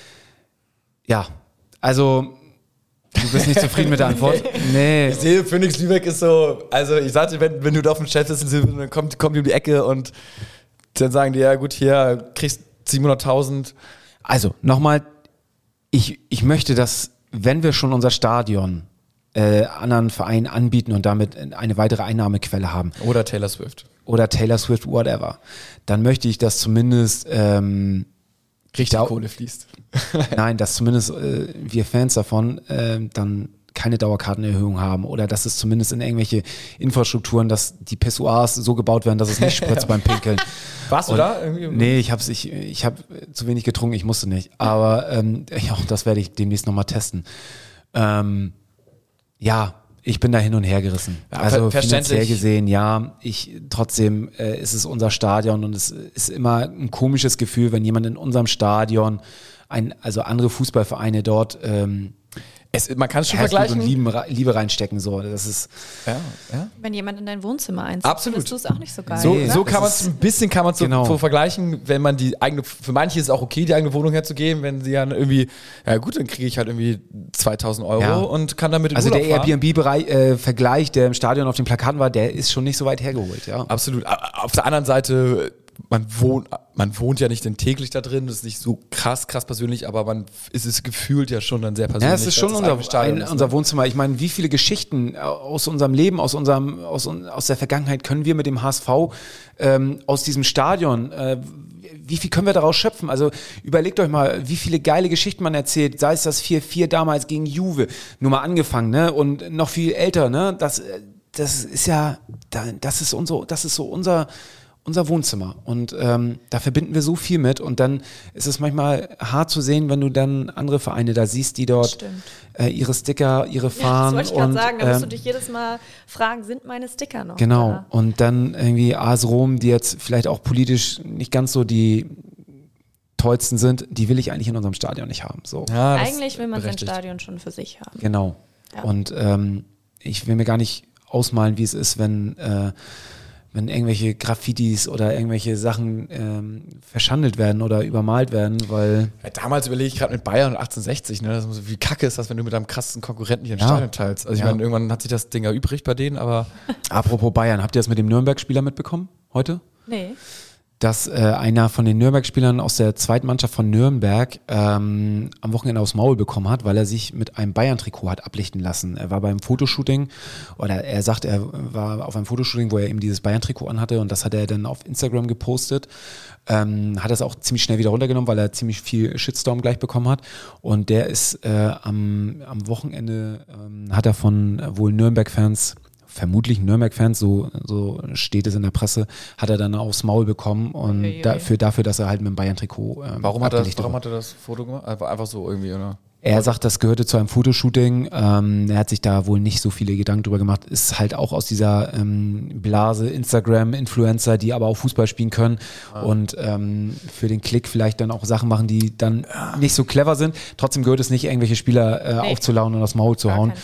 ja, also du bist nicht zufrieden mit der Antwort? Nee. Ich sehe, Phoenix Lübeck ist so, also ich sagte, wenn, wenn du da auf dem Chat bist, dann kommt, kommt die um die Ecke und dann sagen die, ja gut, hier kriegst siebenhunderttausend. Also, nochmal, ich, ich möchte, dass, wenn wir schon unser Stadion äh, anderen Vereinen anbieten und damit eine weitere Einnahmequelle haben. Oder Taylor Swift. Oder Taylor Swift, whatever. Dann möchte ich, dass zumindest ähm, richtig Kohle fließt. Nein, dass zumindest äh, wir Fans davon äh, dann keine Dauerkartenerhöhung haben oder dass es zumindest in irgendwelche Infrastrukturen, dass die Pissoirs so gebaut werden, dass es nicht spritzt beim Pinkeln. Warst und, du da? Irgendwie? Nee, ich hab's, ich, ich habe zu wenig getrunken, ich musste nicht. Aber ähm, ja, das werde ich demnächst nochmal testen. Ähm, ja, ich bin da hin und her gerissen. Ja, also finanziell gesehen, ja, ich trotzdem äh, ist es unser Stadion und es ist immer ein komisches Gefühl, wenn jemand in unserem Stadion, ein, also andere Fußballvereine dort ähm, es, man kann es schon vergleichen. Und Liebe, Liebe reinstecken. So. Das ist, ja, ja. Wenn jemand in dein Wohnzimmer einzieht, absolut. findest du es auch nicht so geil. So, so kann man es ein bisschen kann man so genau. vergleichen, wenn man die eigene, für manche ist es auch okay, die eigene Wohnung herzugeben, wenn sie dann irgendwie, ja gut, dann kriege ich halt irgendwie zweitausend Euro ja. und kann damit in Also Urlaub der Airbnb-Vergleich, äh, der im Stadion auf den Plakaten war, der ist schon nicht so weit hergeholt. Ja. Absolut. Auf der anderen Seite man wohnt, man wohnt ja nicht denn täglich da drin, das ist nicht so krass, krass persönlich, aber man ist es gefühlt ja schon dann sehr persönlich. Ja, es ist schon unser, ein, unser Wohnzimmer. Ich meine, wie viele Geschichten aus unserem Leben, aus unserem, aus, aus der Vergangenheit können wir mit dem H S V ähm, aus diesem Stadion, äh, wie viel können wir daraus schöpfen? Also überlegt euch mal, wie viele geile Geschichten man erzählt, sei es das vier vier damals gegen Juve, nur mal angefangen, ne? Und noch viel älter, ne? Das, das ist ja, das ist unser, das ist so unser, unser Wohnzimmer. Und ähm, da verbinden wir so viel mit. Und dann ist es manchmal hart zu sehen, wenn du dann andere Vereine da siehst, die dort äh, ihre Sticker, ihre Fahnen. Ja, das wollte ich gerade sagen, da musst du dich jedes Mal fragen, sind meine Sticker noch genau. da? Und dann irgendwie A S Rom, die jetzt vielleicht auch politisch nicht ganz so die tollsten sind, die will ich eigentlich in unserem Stadion nicht haben. So. Ja, eigentlich will man sein Stadion schon für sich haben. Genau. Ja. Und ähm, ich will mir gar nicht ausmalen, wie es ist, wenn äh, wenn irgendwelche Graffitis oder irgendwelche Sachen ähm, verschandelt werden oder übermalt werden, weil... Ja, damals überlege ich gerade mit Bayern und achtzehnhundertsechzig, ne? Das muss, wie kacke ist das, wenn du mit einem krassen Konkurrenten hier ein ja. Stadion teilst? Also ich ja. meine, irgendwann hat sich das Ding ja übrig bei denen, aber... Apropos Bayern, habt ihr das mit dem Nürnberg-Spieler mitbekommen heute? Nee. Dass äh, einer von den Nürnberg-Spielern aus der zweiten Mannschaft von Nürnberg ähm, am Wochenende aufs Maul bekommen hat, weil er sich mit einem Bayern-Trikot hat ablichten lassen. Er war beim Fotoshooting, oder er sagt, er war auf einem Fotoshooting, wo er eben dieses Bayern-Trikot anhatte, und das hat er dann auf Instagram gepostet. Ähm, hat das auch ziemlich schnell wieder runtergenommen, weil er ziemlich viel Shitstorm gleich bekommen hat. Und der ist äh, am, am Wochenende, ähm, hat er von äh, wohl Nürnberg-Fans, vermutlich Nürnberg-Fans, so, so steht es in der Presse, hat er dann aufs Maul bekommen und okay, dafür, dafür, dass er halt mit dem Bayern-Trikot ähm, warum, hat das, warum hat er das Foto gemacht? Einfach, einfach so irgendwie, oder? Er sagt, das gehörte zu einem Fotoshooting. Ähm, er hat sich da wohl nicht so viele Gedanken drüber gemacht. Ist halt auch aus dieser ähm, Blase Instagram-Influencer, die aber auch Fußball spielen können ah. und ähm, für den Klick vielleicht dann auch Sachen machen, die dann nicht so clever sind. Trotzdem gehört es nicht, irgendwelche Spieler äh, nee. aufzulaunen und aufs Maul zu Gar hauen.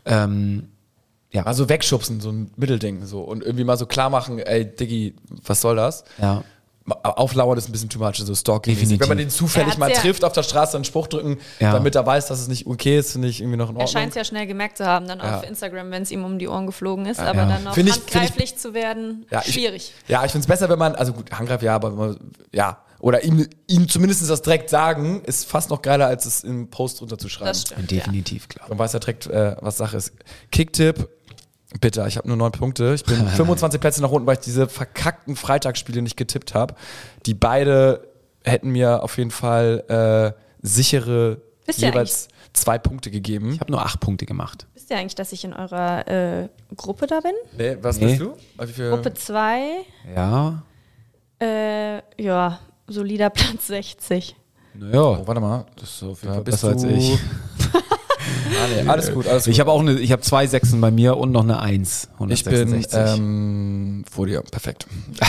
Ähm, Ja. Also wegschubsen, so ein Mittelding, so. Und irgendwie mal so klar machen, ey, Diggi, was soll das? Ja. Auflauern ist ein bisschen too much, so stalking. Wenn man den zufällig mal ja trifft auf der Straße, einen Spruch drücken, ja. damit er weiß, dass es nicht okay ist, finde ich irgendwie noch in Ordnung. Er scheint es ja schnell gemerkt zu haben, dann ja. auf Instagram, wenn es ihm um die Ohren geflogen ist, ja. aber ja. dann noch find handgreiflich ich, zu werden, ja, schwierig. Ich, ja, ich finde es besser, wenn man, also gut, handgreif ja, aber man, ja, oder ihm, ihm zumindest das direkt sagen, ist fast noch geiler, als es im Post runterzuschreiben. Das stimmt, definitiv, ja. klar. Man weiß ja direkt, äh, was Sache ist. Kicktipp. Bitte, ich habe nur neun Punkte. Ich bin fünfundzwanzig Plätze nach unten, weil ich diese verkackten Freitagsspiele nicht getippt habe. Die beide hätten mir auf jeden Fall äh, sichere Wisst jeweils zwei Punkte gegeben. Ich habe nur acht Punkte gemacht. Wisst ihr eigentlich, dass ich in eurer äh, Gruppe da bin? Nee, was nee. bist du? Wie viel? Gruppe zwei. Ja. Äh, ja, solider Platz sechzig. Naja. Oh, warte mal. Das ist auf jeden Fall besser als ich. Ah, nee, alles gut, alles gut. Ich habe auch eine, ich habe zwei Sechsen bei mir und noch eine Eins. Ich bin ähm, vor dir, perfekt.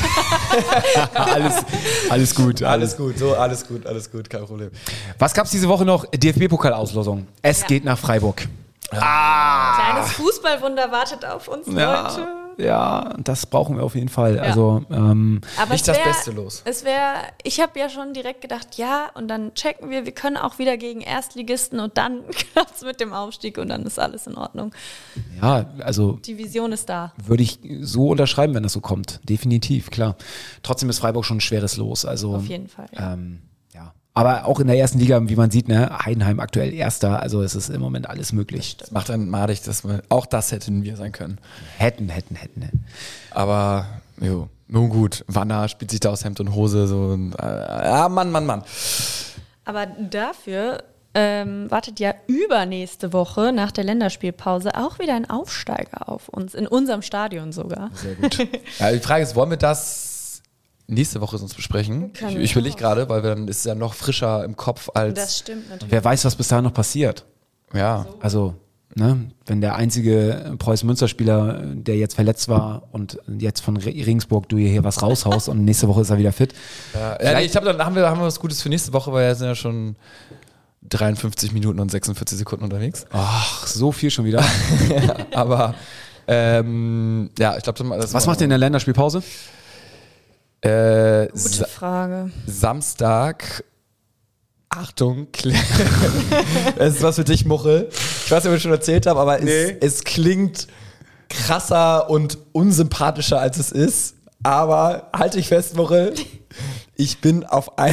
alles, alles gut, alles gut, so alles gut, alles gut, kein Problem. Was gab's diese Woche noch? D F B-Pokal-Auslosung. Es ja. geht nach Freiburg. Ah. Kleines Fußballwunder wartet auf uns, ja. Leute. Ja, das brauchen wir auf jeden Fall. Ja. Also ähm, Aber nicht wär, das Beste los. Es wäre, ich habe ja schon direkt gedacht, ja, und dann checken wir, wir können auch wieder gegen Erstligisten und dann klappt es mit dem Aufstieg und dann ist alles in Ordnung. Ja, also die Vision ist da. Würde ich so unterschreiben, wenn das so kommt. Definitiv, klar. Trotzdem ist Freiburg schon ein schweres Los. Also, auf jeden Fall. Ja. Ähm, ja. Aber auch in der ersten Liga, wie man sieht, ne, Heidenheim aktuell Erster, also es ist im Moment alles möglich. Das macht dann madig, dass wir, auch das hätten wir sein können. Hätten, hätten, hätten. hätten. Aber, jo, nun gut, Wanner spielt sich da aus Hemd und Hose, so, äh, ah, Mann, Mann, Mann. Aber dafür ähm, wartet ja übernächste Woche nach der Länderspielpause auch wieder ein Aufsteiger auf uns, in unserem Stadion sogar. Sehr gut. Ja, die Frage ist, wollen wir das nächste Woche sonst besprechen? Ich, ich will nicht gerade, weil dann ist es ja noch frischer im Kopf als... Das stimmt natürlich. Wer weiß, was bis dahin noch passiert. Ja. Also, ne, wenn der einzige Preußen-Münster-Spieler, der jetzt verletzt war und jetzt von Regensburg du hier was raushaust und nächste Woche ist er wieder fit. Ja, ja nee, ich glaube, dann haben wir, haben wir was Gutes für nächste Woche, weil wir sind ja schon dreiundfünfzig Minuten und sechsundvierzig Sekunden unterwegs. Ach, so viel schon wieder. Ja, aber ähm, ja, ich glaube... Was macht ihr in der Länderspielpause? Äh, Gute Sa- Frage. Samstag, Achtung, es ist was für dich, Muchel. Ich weiß nicht, ob ich schon erzählt habe, aber nee. es, es klingt krasser und unsympathischer, als es ist. Aber halte ich fest, Morel, ich bin auf ein...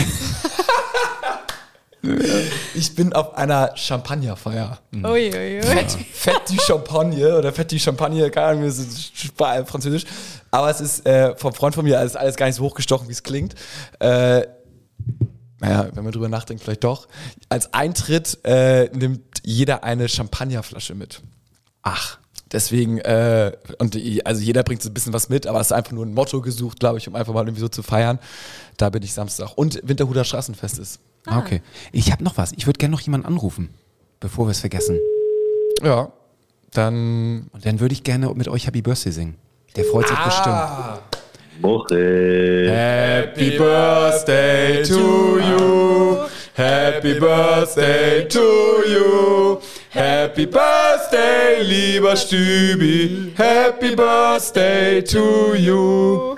Ich bin auf einer Champagnerfeier. Ui, ui, ui. Fett, Fett die Champagne oder Fett die Champagne, keine Ahnung, das ist französisch. Aber es ist äh, vom Freund von mir, ist alles gar nicht so hochgestochen, wie es klingt. Äh, naja, wenn man drüber nachdenkt, vielleicht doch. Als Eintritt äh, nimmt jeder eine Champagnerflasche mit. Ach. Deswegen, äh, und also jeder bringt so ein bisschen was mit, aber es ist einfach nur ein Motto gesucht, glaube ich, um einfach mal irgendwie so zu feiern. Da bin ich Samstag. Und Winterhuder Straßenfest ist. Ah. Okay. Ich habe noch was. Ich würde gerne noch jemanden anrufen, bevor wir es vergessen. Ja, dann... Und dann würde ich gerne mit euch Happy Birthday singen. Der freut sich ah. bestimmt. Woche. Happy Birthday to you. Happy Birthday to you. Happy Birthday, lieber Stübi. Happy Birthday to you.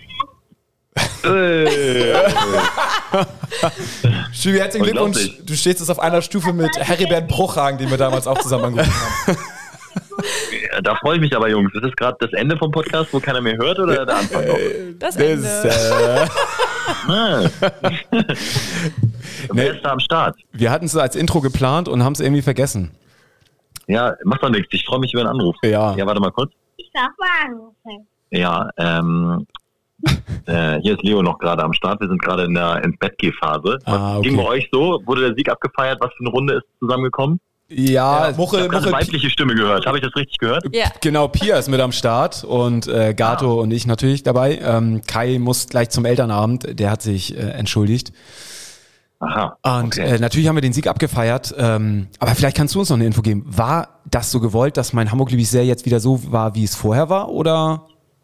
Stübi, herzlichen Glückwunsch. Du stehst jetzt auf einer Stufe mit Heribert Bruchhagen, den wir damals auch zusammen angerufen haben. Ja, da freue ich mich aber, Jungs. Ist das gerade das Ende vom Podcast, wo keiner mehr hört, oder der Anfang noch? Das Ende. Das, äh ah. Wer ist da am Start? Wir hatten es als Intro geplant und haben es irgendwie vergessen. Ja, macht doch nichts. Ich freue mich über einen Anruf. Ja. Ja, warte mal kurz. Ich darf mal anrufen. Ja, ähm, äh, hier ist Leo noch gerade am Start. Wir sind gerade in der Ins-Bett-Geh-Phase. Ah, okay. Ging bei euch so? Wurde der Sieg abgefeiert? Was für eine Runde ist zusammengekommen? Ja, Ja, Muche, Ich habe gerade Muche, eine weibliche Stimme gehört. Habe ich das richtig gehört? Ja. genau, Pia ist mit am Start und äh, Gato Ah. und ich natürlich dabei. Ähm, Kai muss gleich zum Elternabend, der hat sich äh, entschuldigt. Aha. Und Okay. äh, natürlich haben wir den Sieg abgefeiert, ähm, aber vielleicht kannst du uns noch eine Info geben. War das so gewollt, dass mein Hamburg-Liebig-Serie jetzt wieder so war, wie es vorher war, oder?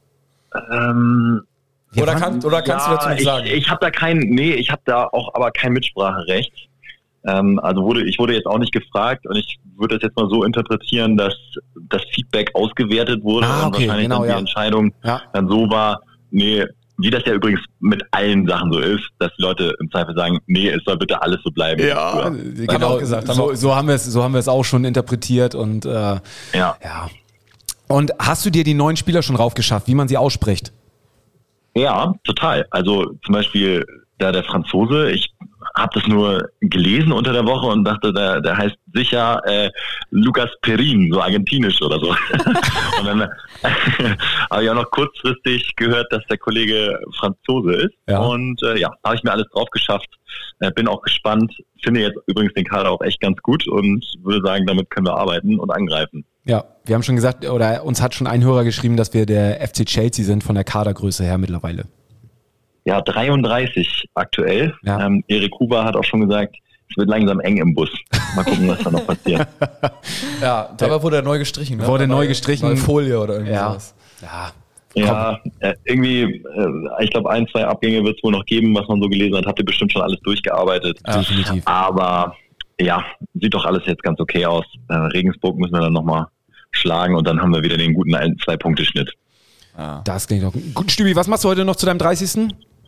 Ähm, Wir oder, waren- kann, oder kannst ja, du dazu nicht ich, sagen? Ich habe da kein, nee, ich habe da auch aber kein Mitspracherecht. Ähm, also wurde, ich wurde jetzt auch nicht gefragt und ich würde das jetzt mal so interpretieren, dass das Feedback ausgewertet wurde Ah, und okay, wahrscheinlich genau, dann die ja. Entscheidung Ja. dann so war, nee, wie das ja übrigens mit allen Sachen so ist, dass die Leute im Zweifel sagen, nee, es soll bitte alles so bleiben. wie Ja, früher. Haben wir genau. auch gesagt, haben wir so, auch so haben wir es, so haben wir es auch schon interpretiert und äh, Ja. ja. Und hast du dir die neuen Spieler schon raufgeschafft, wie man sie ausspricht? Ja, total. Also zum Beispiel da der Franzose, ich habe das nur gelesen unter der Woche und dachte, der, der heißt sicher äh, Lucas Perin, so argentinisch oder so. Und dann äh, habe ich auch noch kurzfristig gehört, dass der Kollege Franzose ist. Ja. Und äh, ja, habe ich mir alles drauf geschafft. Äh, bin auch gespannt. Finde jetzt übrigens den Kader auch echt ganz gut und würde sagen, damit können wir arbeiten und angreifen. Ja, wir haben schon gesagt, oder uns hat schon ein Hörer geschrieben, dass wir der F C Chelsea sind von der Kadergröße her mittlerweile. Ja, dreiunddreißig aktuell. Ja. Ähm, Erik Huber hat auch schon gesagt, es wird langsam eng im Bus. Mal gucken, was da noch passiert. Ja, dabei wurde er neu gestrichen. Ne? Wurde neu Neue- gestrichen. neue Folie oder irgendwie Ja. sowas. Ja. Ja, äh, irgendwie, äh, ich glaube, ein, zwei Abgänge wird es wohl noch geben, was man so gelesen hat. Habt ihr bestimmt schon alles durchgearbeitet. Definitiv. Aber ja, sieht doch alles jetzt ganz okay aus. Äh, Regensburg müssen wir dann nochmal schlagen und dann haben wir wieder den guten alten Zwei-Punkte-Schnitt. Das klingt doch gut. Stübi, was machst du heute noch zu deinem dreißigsten?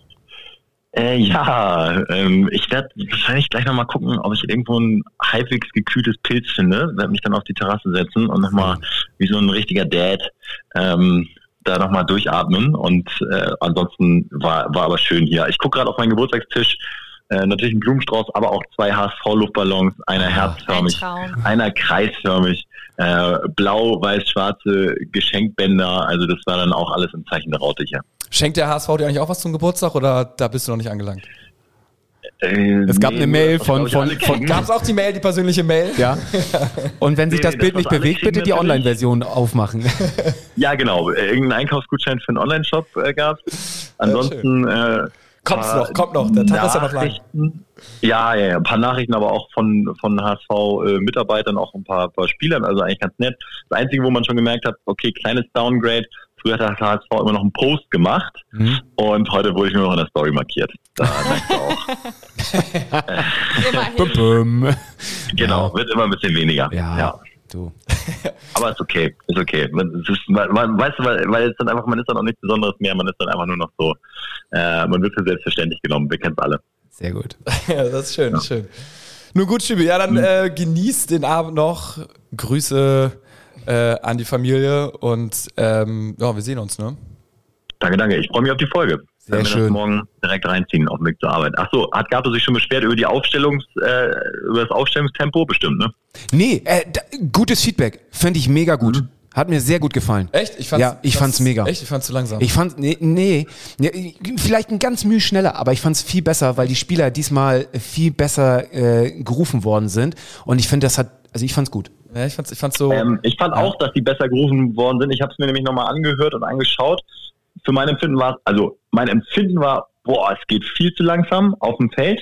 Äh, ja, ähm, ich werde wahrscheinlich gleich nochmal gucken, ob ich irgendwo ein halbwegs gekühltes Pilz finde. Werde mich dann auf die Terrasse setzen und nochmal wie so ein richtiger Dad ähm, da nochmal durchatmen. Und äh, ansonsten war, war aber schön hier. Ich gucke gerade auf meinen Geburtstagstisch. Äh, natürlich ein Blumenstrauß, aber auch zwei H S V-Luftballons, einer herzförmig, Ein Traum. einer kreisförmig, äh, blau, weiß, schwarze Geschenkbänder. Also das war dann auch alles im Zeichen der Raute hier. Schenkt der H S V dir eigentlich auch was zum Geburtstag oder da bist du noch nicht angelangt? Äh, Es gab nee, eine Mail das von- glaub ich von- alle von- kennen. Gab es auch die Mail, die persönliche Mail? Ja. Und wenn sich Nee, das nee, Bild das, nicht was alle bewegt, bitte kriegen die natürlich. Online-Version aufmachen. Ja, genau. Irgendeinen Einkaufsgutschein für einen Online-Shop äh, gab es. Ansonsten äh, Kommt's paar noch, kommt noch. Der Tag ist ja noch lang. Nachrichten. Ja, ja, ja, ein paar Nachrichten, aber auch von, von H S V-Mitarbeitern, auch ein paar, paar Spielern, also eigentlich ganz nett. Das Einzige, wo man schon gemerkt hat, okay, kleines Downgrade. Früher hat der H S V immer noch einen Post gemacht Mhm. und heute wurde ich nur noch in der Story markiert. Da merkst du auch. Immerhin. Bum, bum. Genau, wird immer ein bisschen weniger. Ja, ja. du. Aber ist okay, ist okay. Man, es ist, man, man, weißt du, weil, weil es dann einfach, man ist dann auch nichts Besonderes mehr, man ist dann einfach nur noch so, äh, man wird für selbstverständlich genommen, wir kennen es alle. Sehr gut. Ja, das ist schön, das ist schön. Nun gut, Stübi, ja, dann äh, genießt den Abend noch. Grüße äh, an die Familie und ähm, ja, wir sehen uns, ne? Danke, danke. Ich freue mich auf die Folge. Sehr wir schön. Das morgen direkt reinziehen auf dem Weg zur Arbeit. Ach so, hat Gato sich schon beschwert über die Aufstellungs, äh, über das Aufstellungstempo? Bestimmt, ne? Nee, äh, da, gutes Feedback. Fände ich mega gut. Mhm. Hat mir sehr gut gefallen. Echt? Ich fand's, ja, ich fand's mega. Echt? Ich fand's zu langsam. Ich fand, nee, nee, nee, vielleicht ein ganz Mühe schneller, aber ich fand's viel besser, weil die Spieler diesmal viel besser äh, gerufen worden sind. Und ich finde, das hat, also ich fand's gut. Ja, ich fand's, ich fand's so. Ähm, ich fand ja. auch, dass die besser gerufen worden sind. Ich habe es mir nämlich nochmal angehört und angeschaut. Für mein Empfinden war also mein Empfinden war, boah, es geht viel zu langsam auf dem Feld.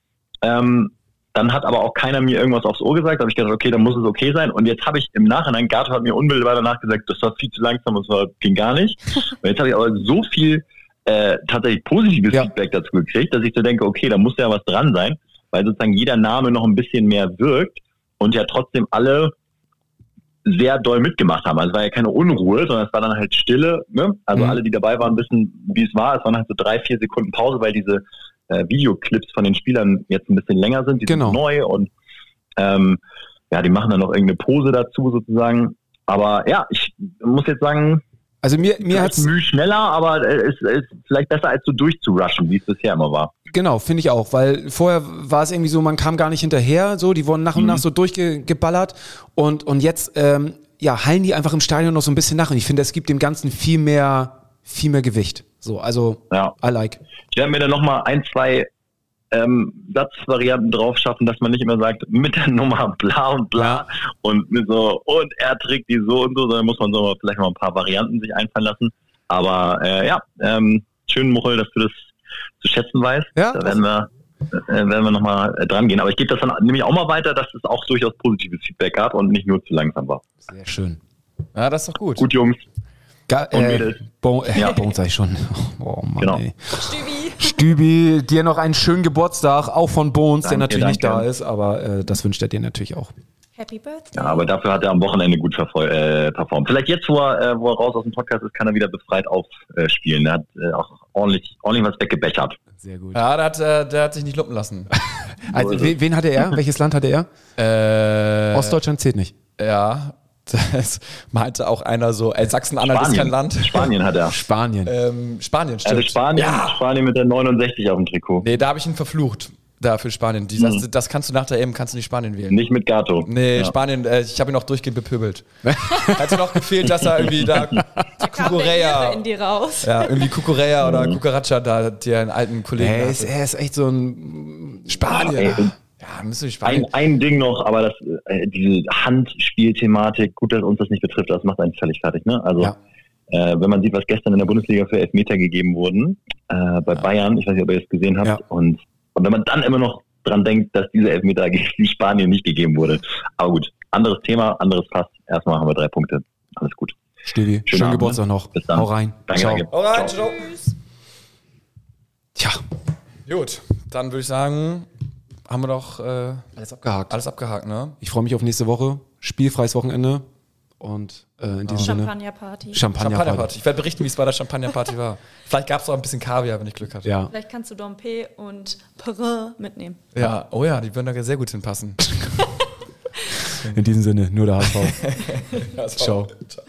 Ähm, Dann hat aber auch keiner mir irgendwas aufs Ohr gesagt. Da habe ich gedacht, okay, dann muss es okay sein. Und jetzt habe ich im Nachhinein, Gato hat mir unmittelbar danach gesagt, das war viel zu langsam, das war, ging gar nicht. Und jetzt habe ich aber so viel äh, tatsächlich positives ja. Feedback dazu gekriegt, dass ich so denke, okay, da muss ja was dran sein, weil sozusagen jeder Name noch ein bisschen mehr wirkt und ja trotzdem alle sehr doll mitgemacht haben. Also es war ja keine Unruhe, sondern es war dann halt Stille. Ne? Also mhm. alle, die dabei waren, wissen, wie es war. Es waren halt so drei, vier Sekunden Pause, weil diese Äh, Videoclips von den Spielern jetzt ein bisschen länger sind, die genau. sind neu und ähm, ja, die machen dann noch irgendeine Pose dazu sozusagen. Aber ja, ich muss jetzt sagen, also mir, mir hat's Mühe schneller, aber es ist, ist vielleicht besser als so durchzurushen, wie es bisher immer war. Genau, finde ich auch, weil vorher war es irgendwie so, man kam gar nicht hinterher, so, die wurden nach und mhm. nach so durchgeballert und, und jetzt ähm, ja, hallen die einfach im Stadion noch so ein bisschen nach und ich finde, es gibt dem Ganzen viel mehr, viel mehr Gewicht. So, also, ja. I like. Ich werde mir dann nochmal ein, zwei ähm, Satzvarianten drauf schaffen, dass man nicht immer sagt, mit der Nummer bla und bla ja. und mit so, und er trägt die so und so, sondern muss man so vielleicht mal ein paar Varianten sich einfallen lassen. Aber äh, ja, ähm, schön, Muchel, dass du das zu schätzen weißt. Ja, da werden wir, äh, werden wir nochmal äh, dran gehen. Aber ich gebe das dann nämlich auch mal weiter, dass es auch durchaus positives Feedback gab und nicht nur zu langsam war. Sehr schön. Ja, das ist doch gut. Gut, Jungs. Ga- äh, Bo- äh, ja, Bones sag ich schon. Oh Mann, genau. ey. Stübi. Stübi, dir noch einen schönen Geburtstag, auch von Bones, danke, der natürlich danke. nicht da ist, aber äh, das wünscht er dir natürlich auch. Happy Birthday. Ja, aber dafür hat er am Wochenende gut verfol- äh, performt. Vielleicht jetzt, wo er, äh, wo er raus aus dem Podcast ist, kann er wieder befreit aufspielen. Er hat äh, auch ordentlich, ordentlich was weggebechert. Sehr gut. Ja, der hat, äh, der hat sich nicht lumpen lassen. Also, wen, wen hatte er? Welches Land hatte er? Äh, Ostdeutschland zählt nicht. Ja, das meinte auch einer so, äh, Sachsen-Anhalt ist kein Land. Spanien hat er. Spanien. Ähm, Spanien, stimmt. Also Spanien, ja. Spanien mit der neunundsechzig auf dem Trikot. Nee, da habe ich ihn verflucht. Da für Spanien. Die, hm. das, das kannst du nach der E M, kannst du nicht Spanien wählen. Nicht mit Gato. Nee, ja. Spanien, äh, ich habe ihn auch durchgehend bepöbelt. Hat noch gefehlt, dass er irgendwie da Cucurella in die raus. Ja, irgendwie Cucurella mhm. oder Cucaracha da, die einen alten Kollegen. Er ist, er ist echt so ein Spanien. Ja, ja müsste ich Spanien. Ein, ein Ding noch, aber das, äh, diese Handspielthematik, gut, dass uns das nicht betrifft, das macht einen völlig fertig, ne? Also, ja. äh, wenn man sieht, was gestern in der Bundesliga für Elfmeter gegeben wurden, äh, bei ja. Bayern, ich weiß nicht, ob ihr das gesehen habt, ja. und, und wenn man dann immer noch dran denkt, dass diese Elfmeter gegen Spanien nicht gegeben wurde. Aber gut, anderes Thema, anderes Fass. Erstmal haben wir drei Punkte. Alles gut. Stevie, schönen Abend, Geburtstag ne? noch. Bis dann. Hau rein. Danke, ciao. danke. Hau rein, ciao. Tja. Gut, dann würde ich sagen, haben wir doch äh, alles abgehakt. Alles abgehakt, ne? Ich freue mich auf nächste Woche. Spielfreies Wochenende. Und äh, in diesem Sinne. Champagnerparty. Champagnerparty. Champagnerparty. Ich werde berichten, wie es bei der Champagnerparty war. Vielleicht gab es auch ein bisschen Kaviar, wenn ich Glück hatte. Ja. Vielleicht kannst du Dompe und Perrin mitnehmen. Ja, oh ja, die würden da sehr gut hinpassen. In diesem Sinne, nur der H S V. H S V. Ciao. Ciao.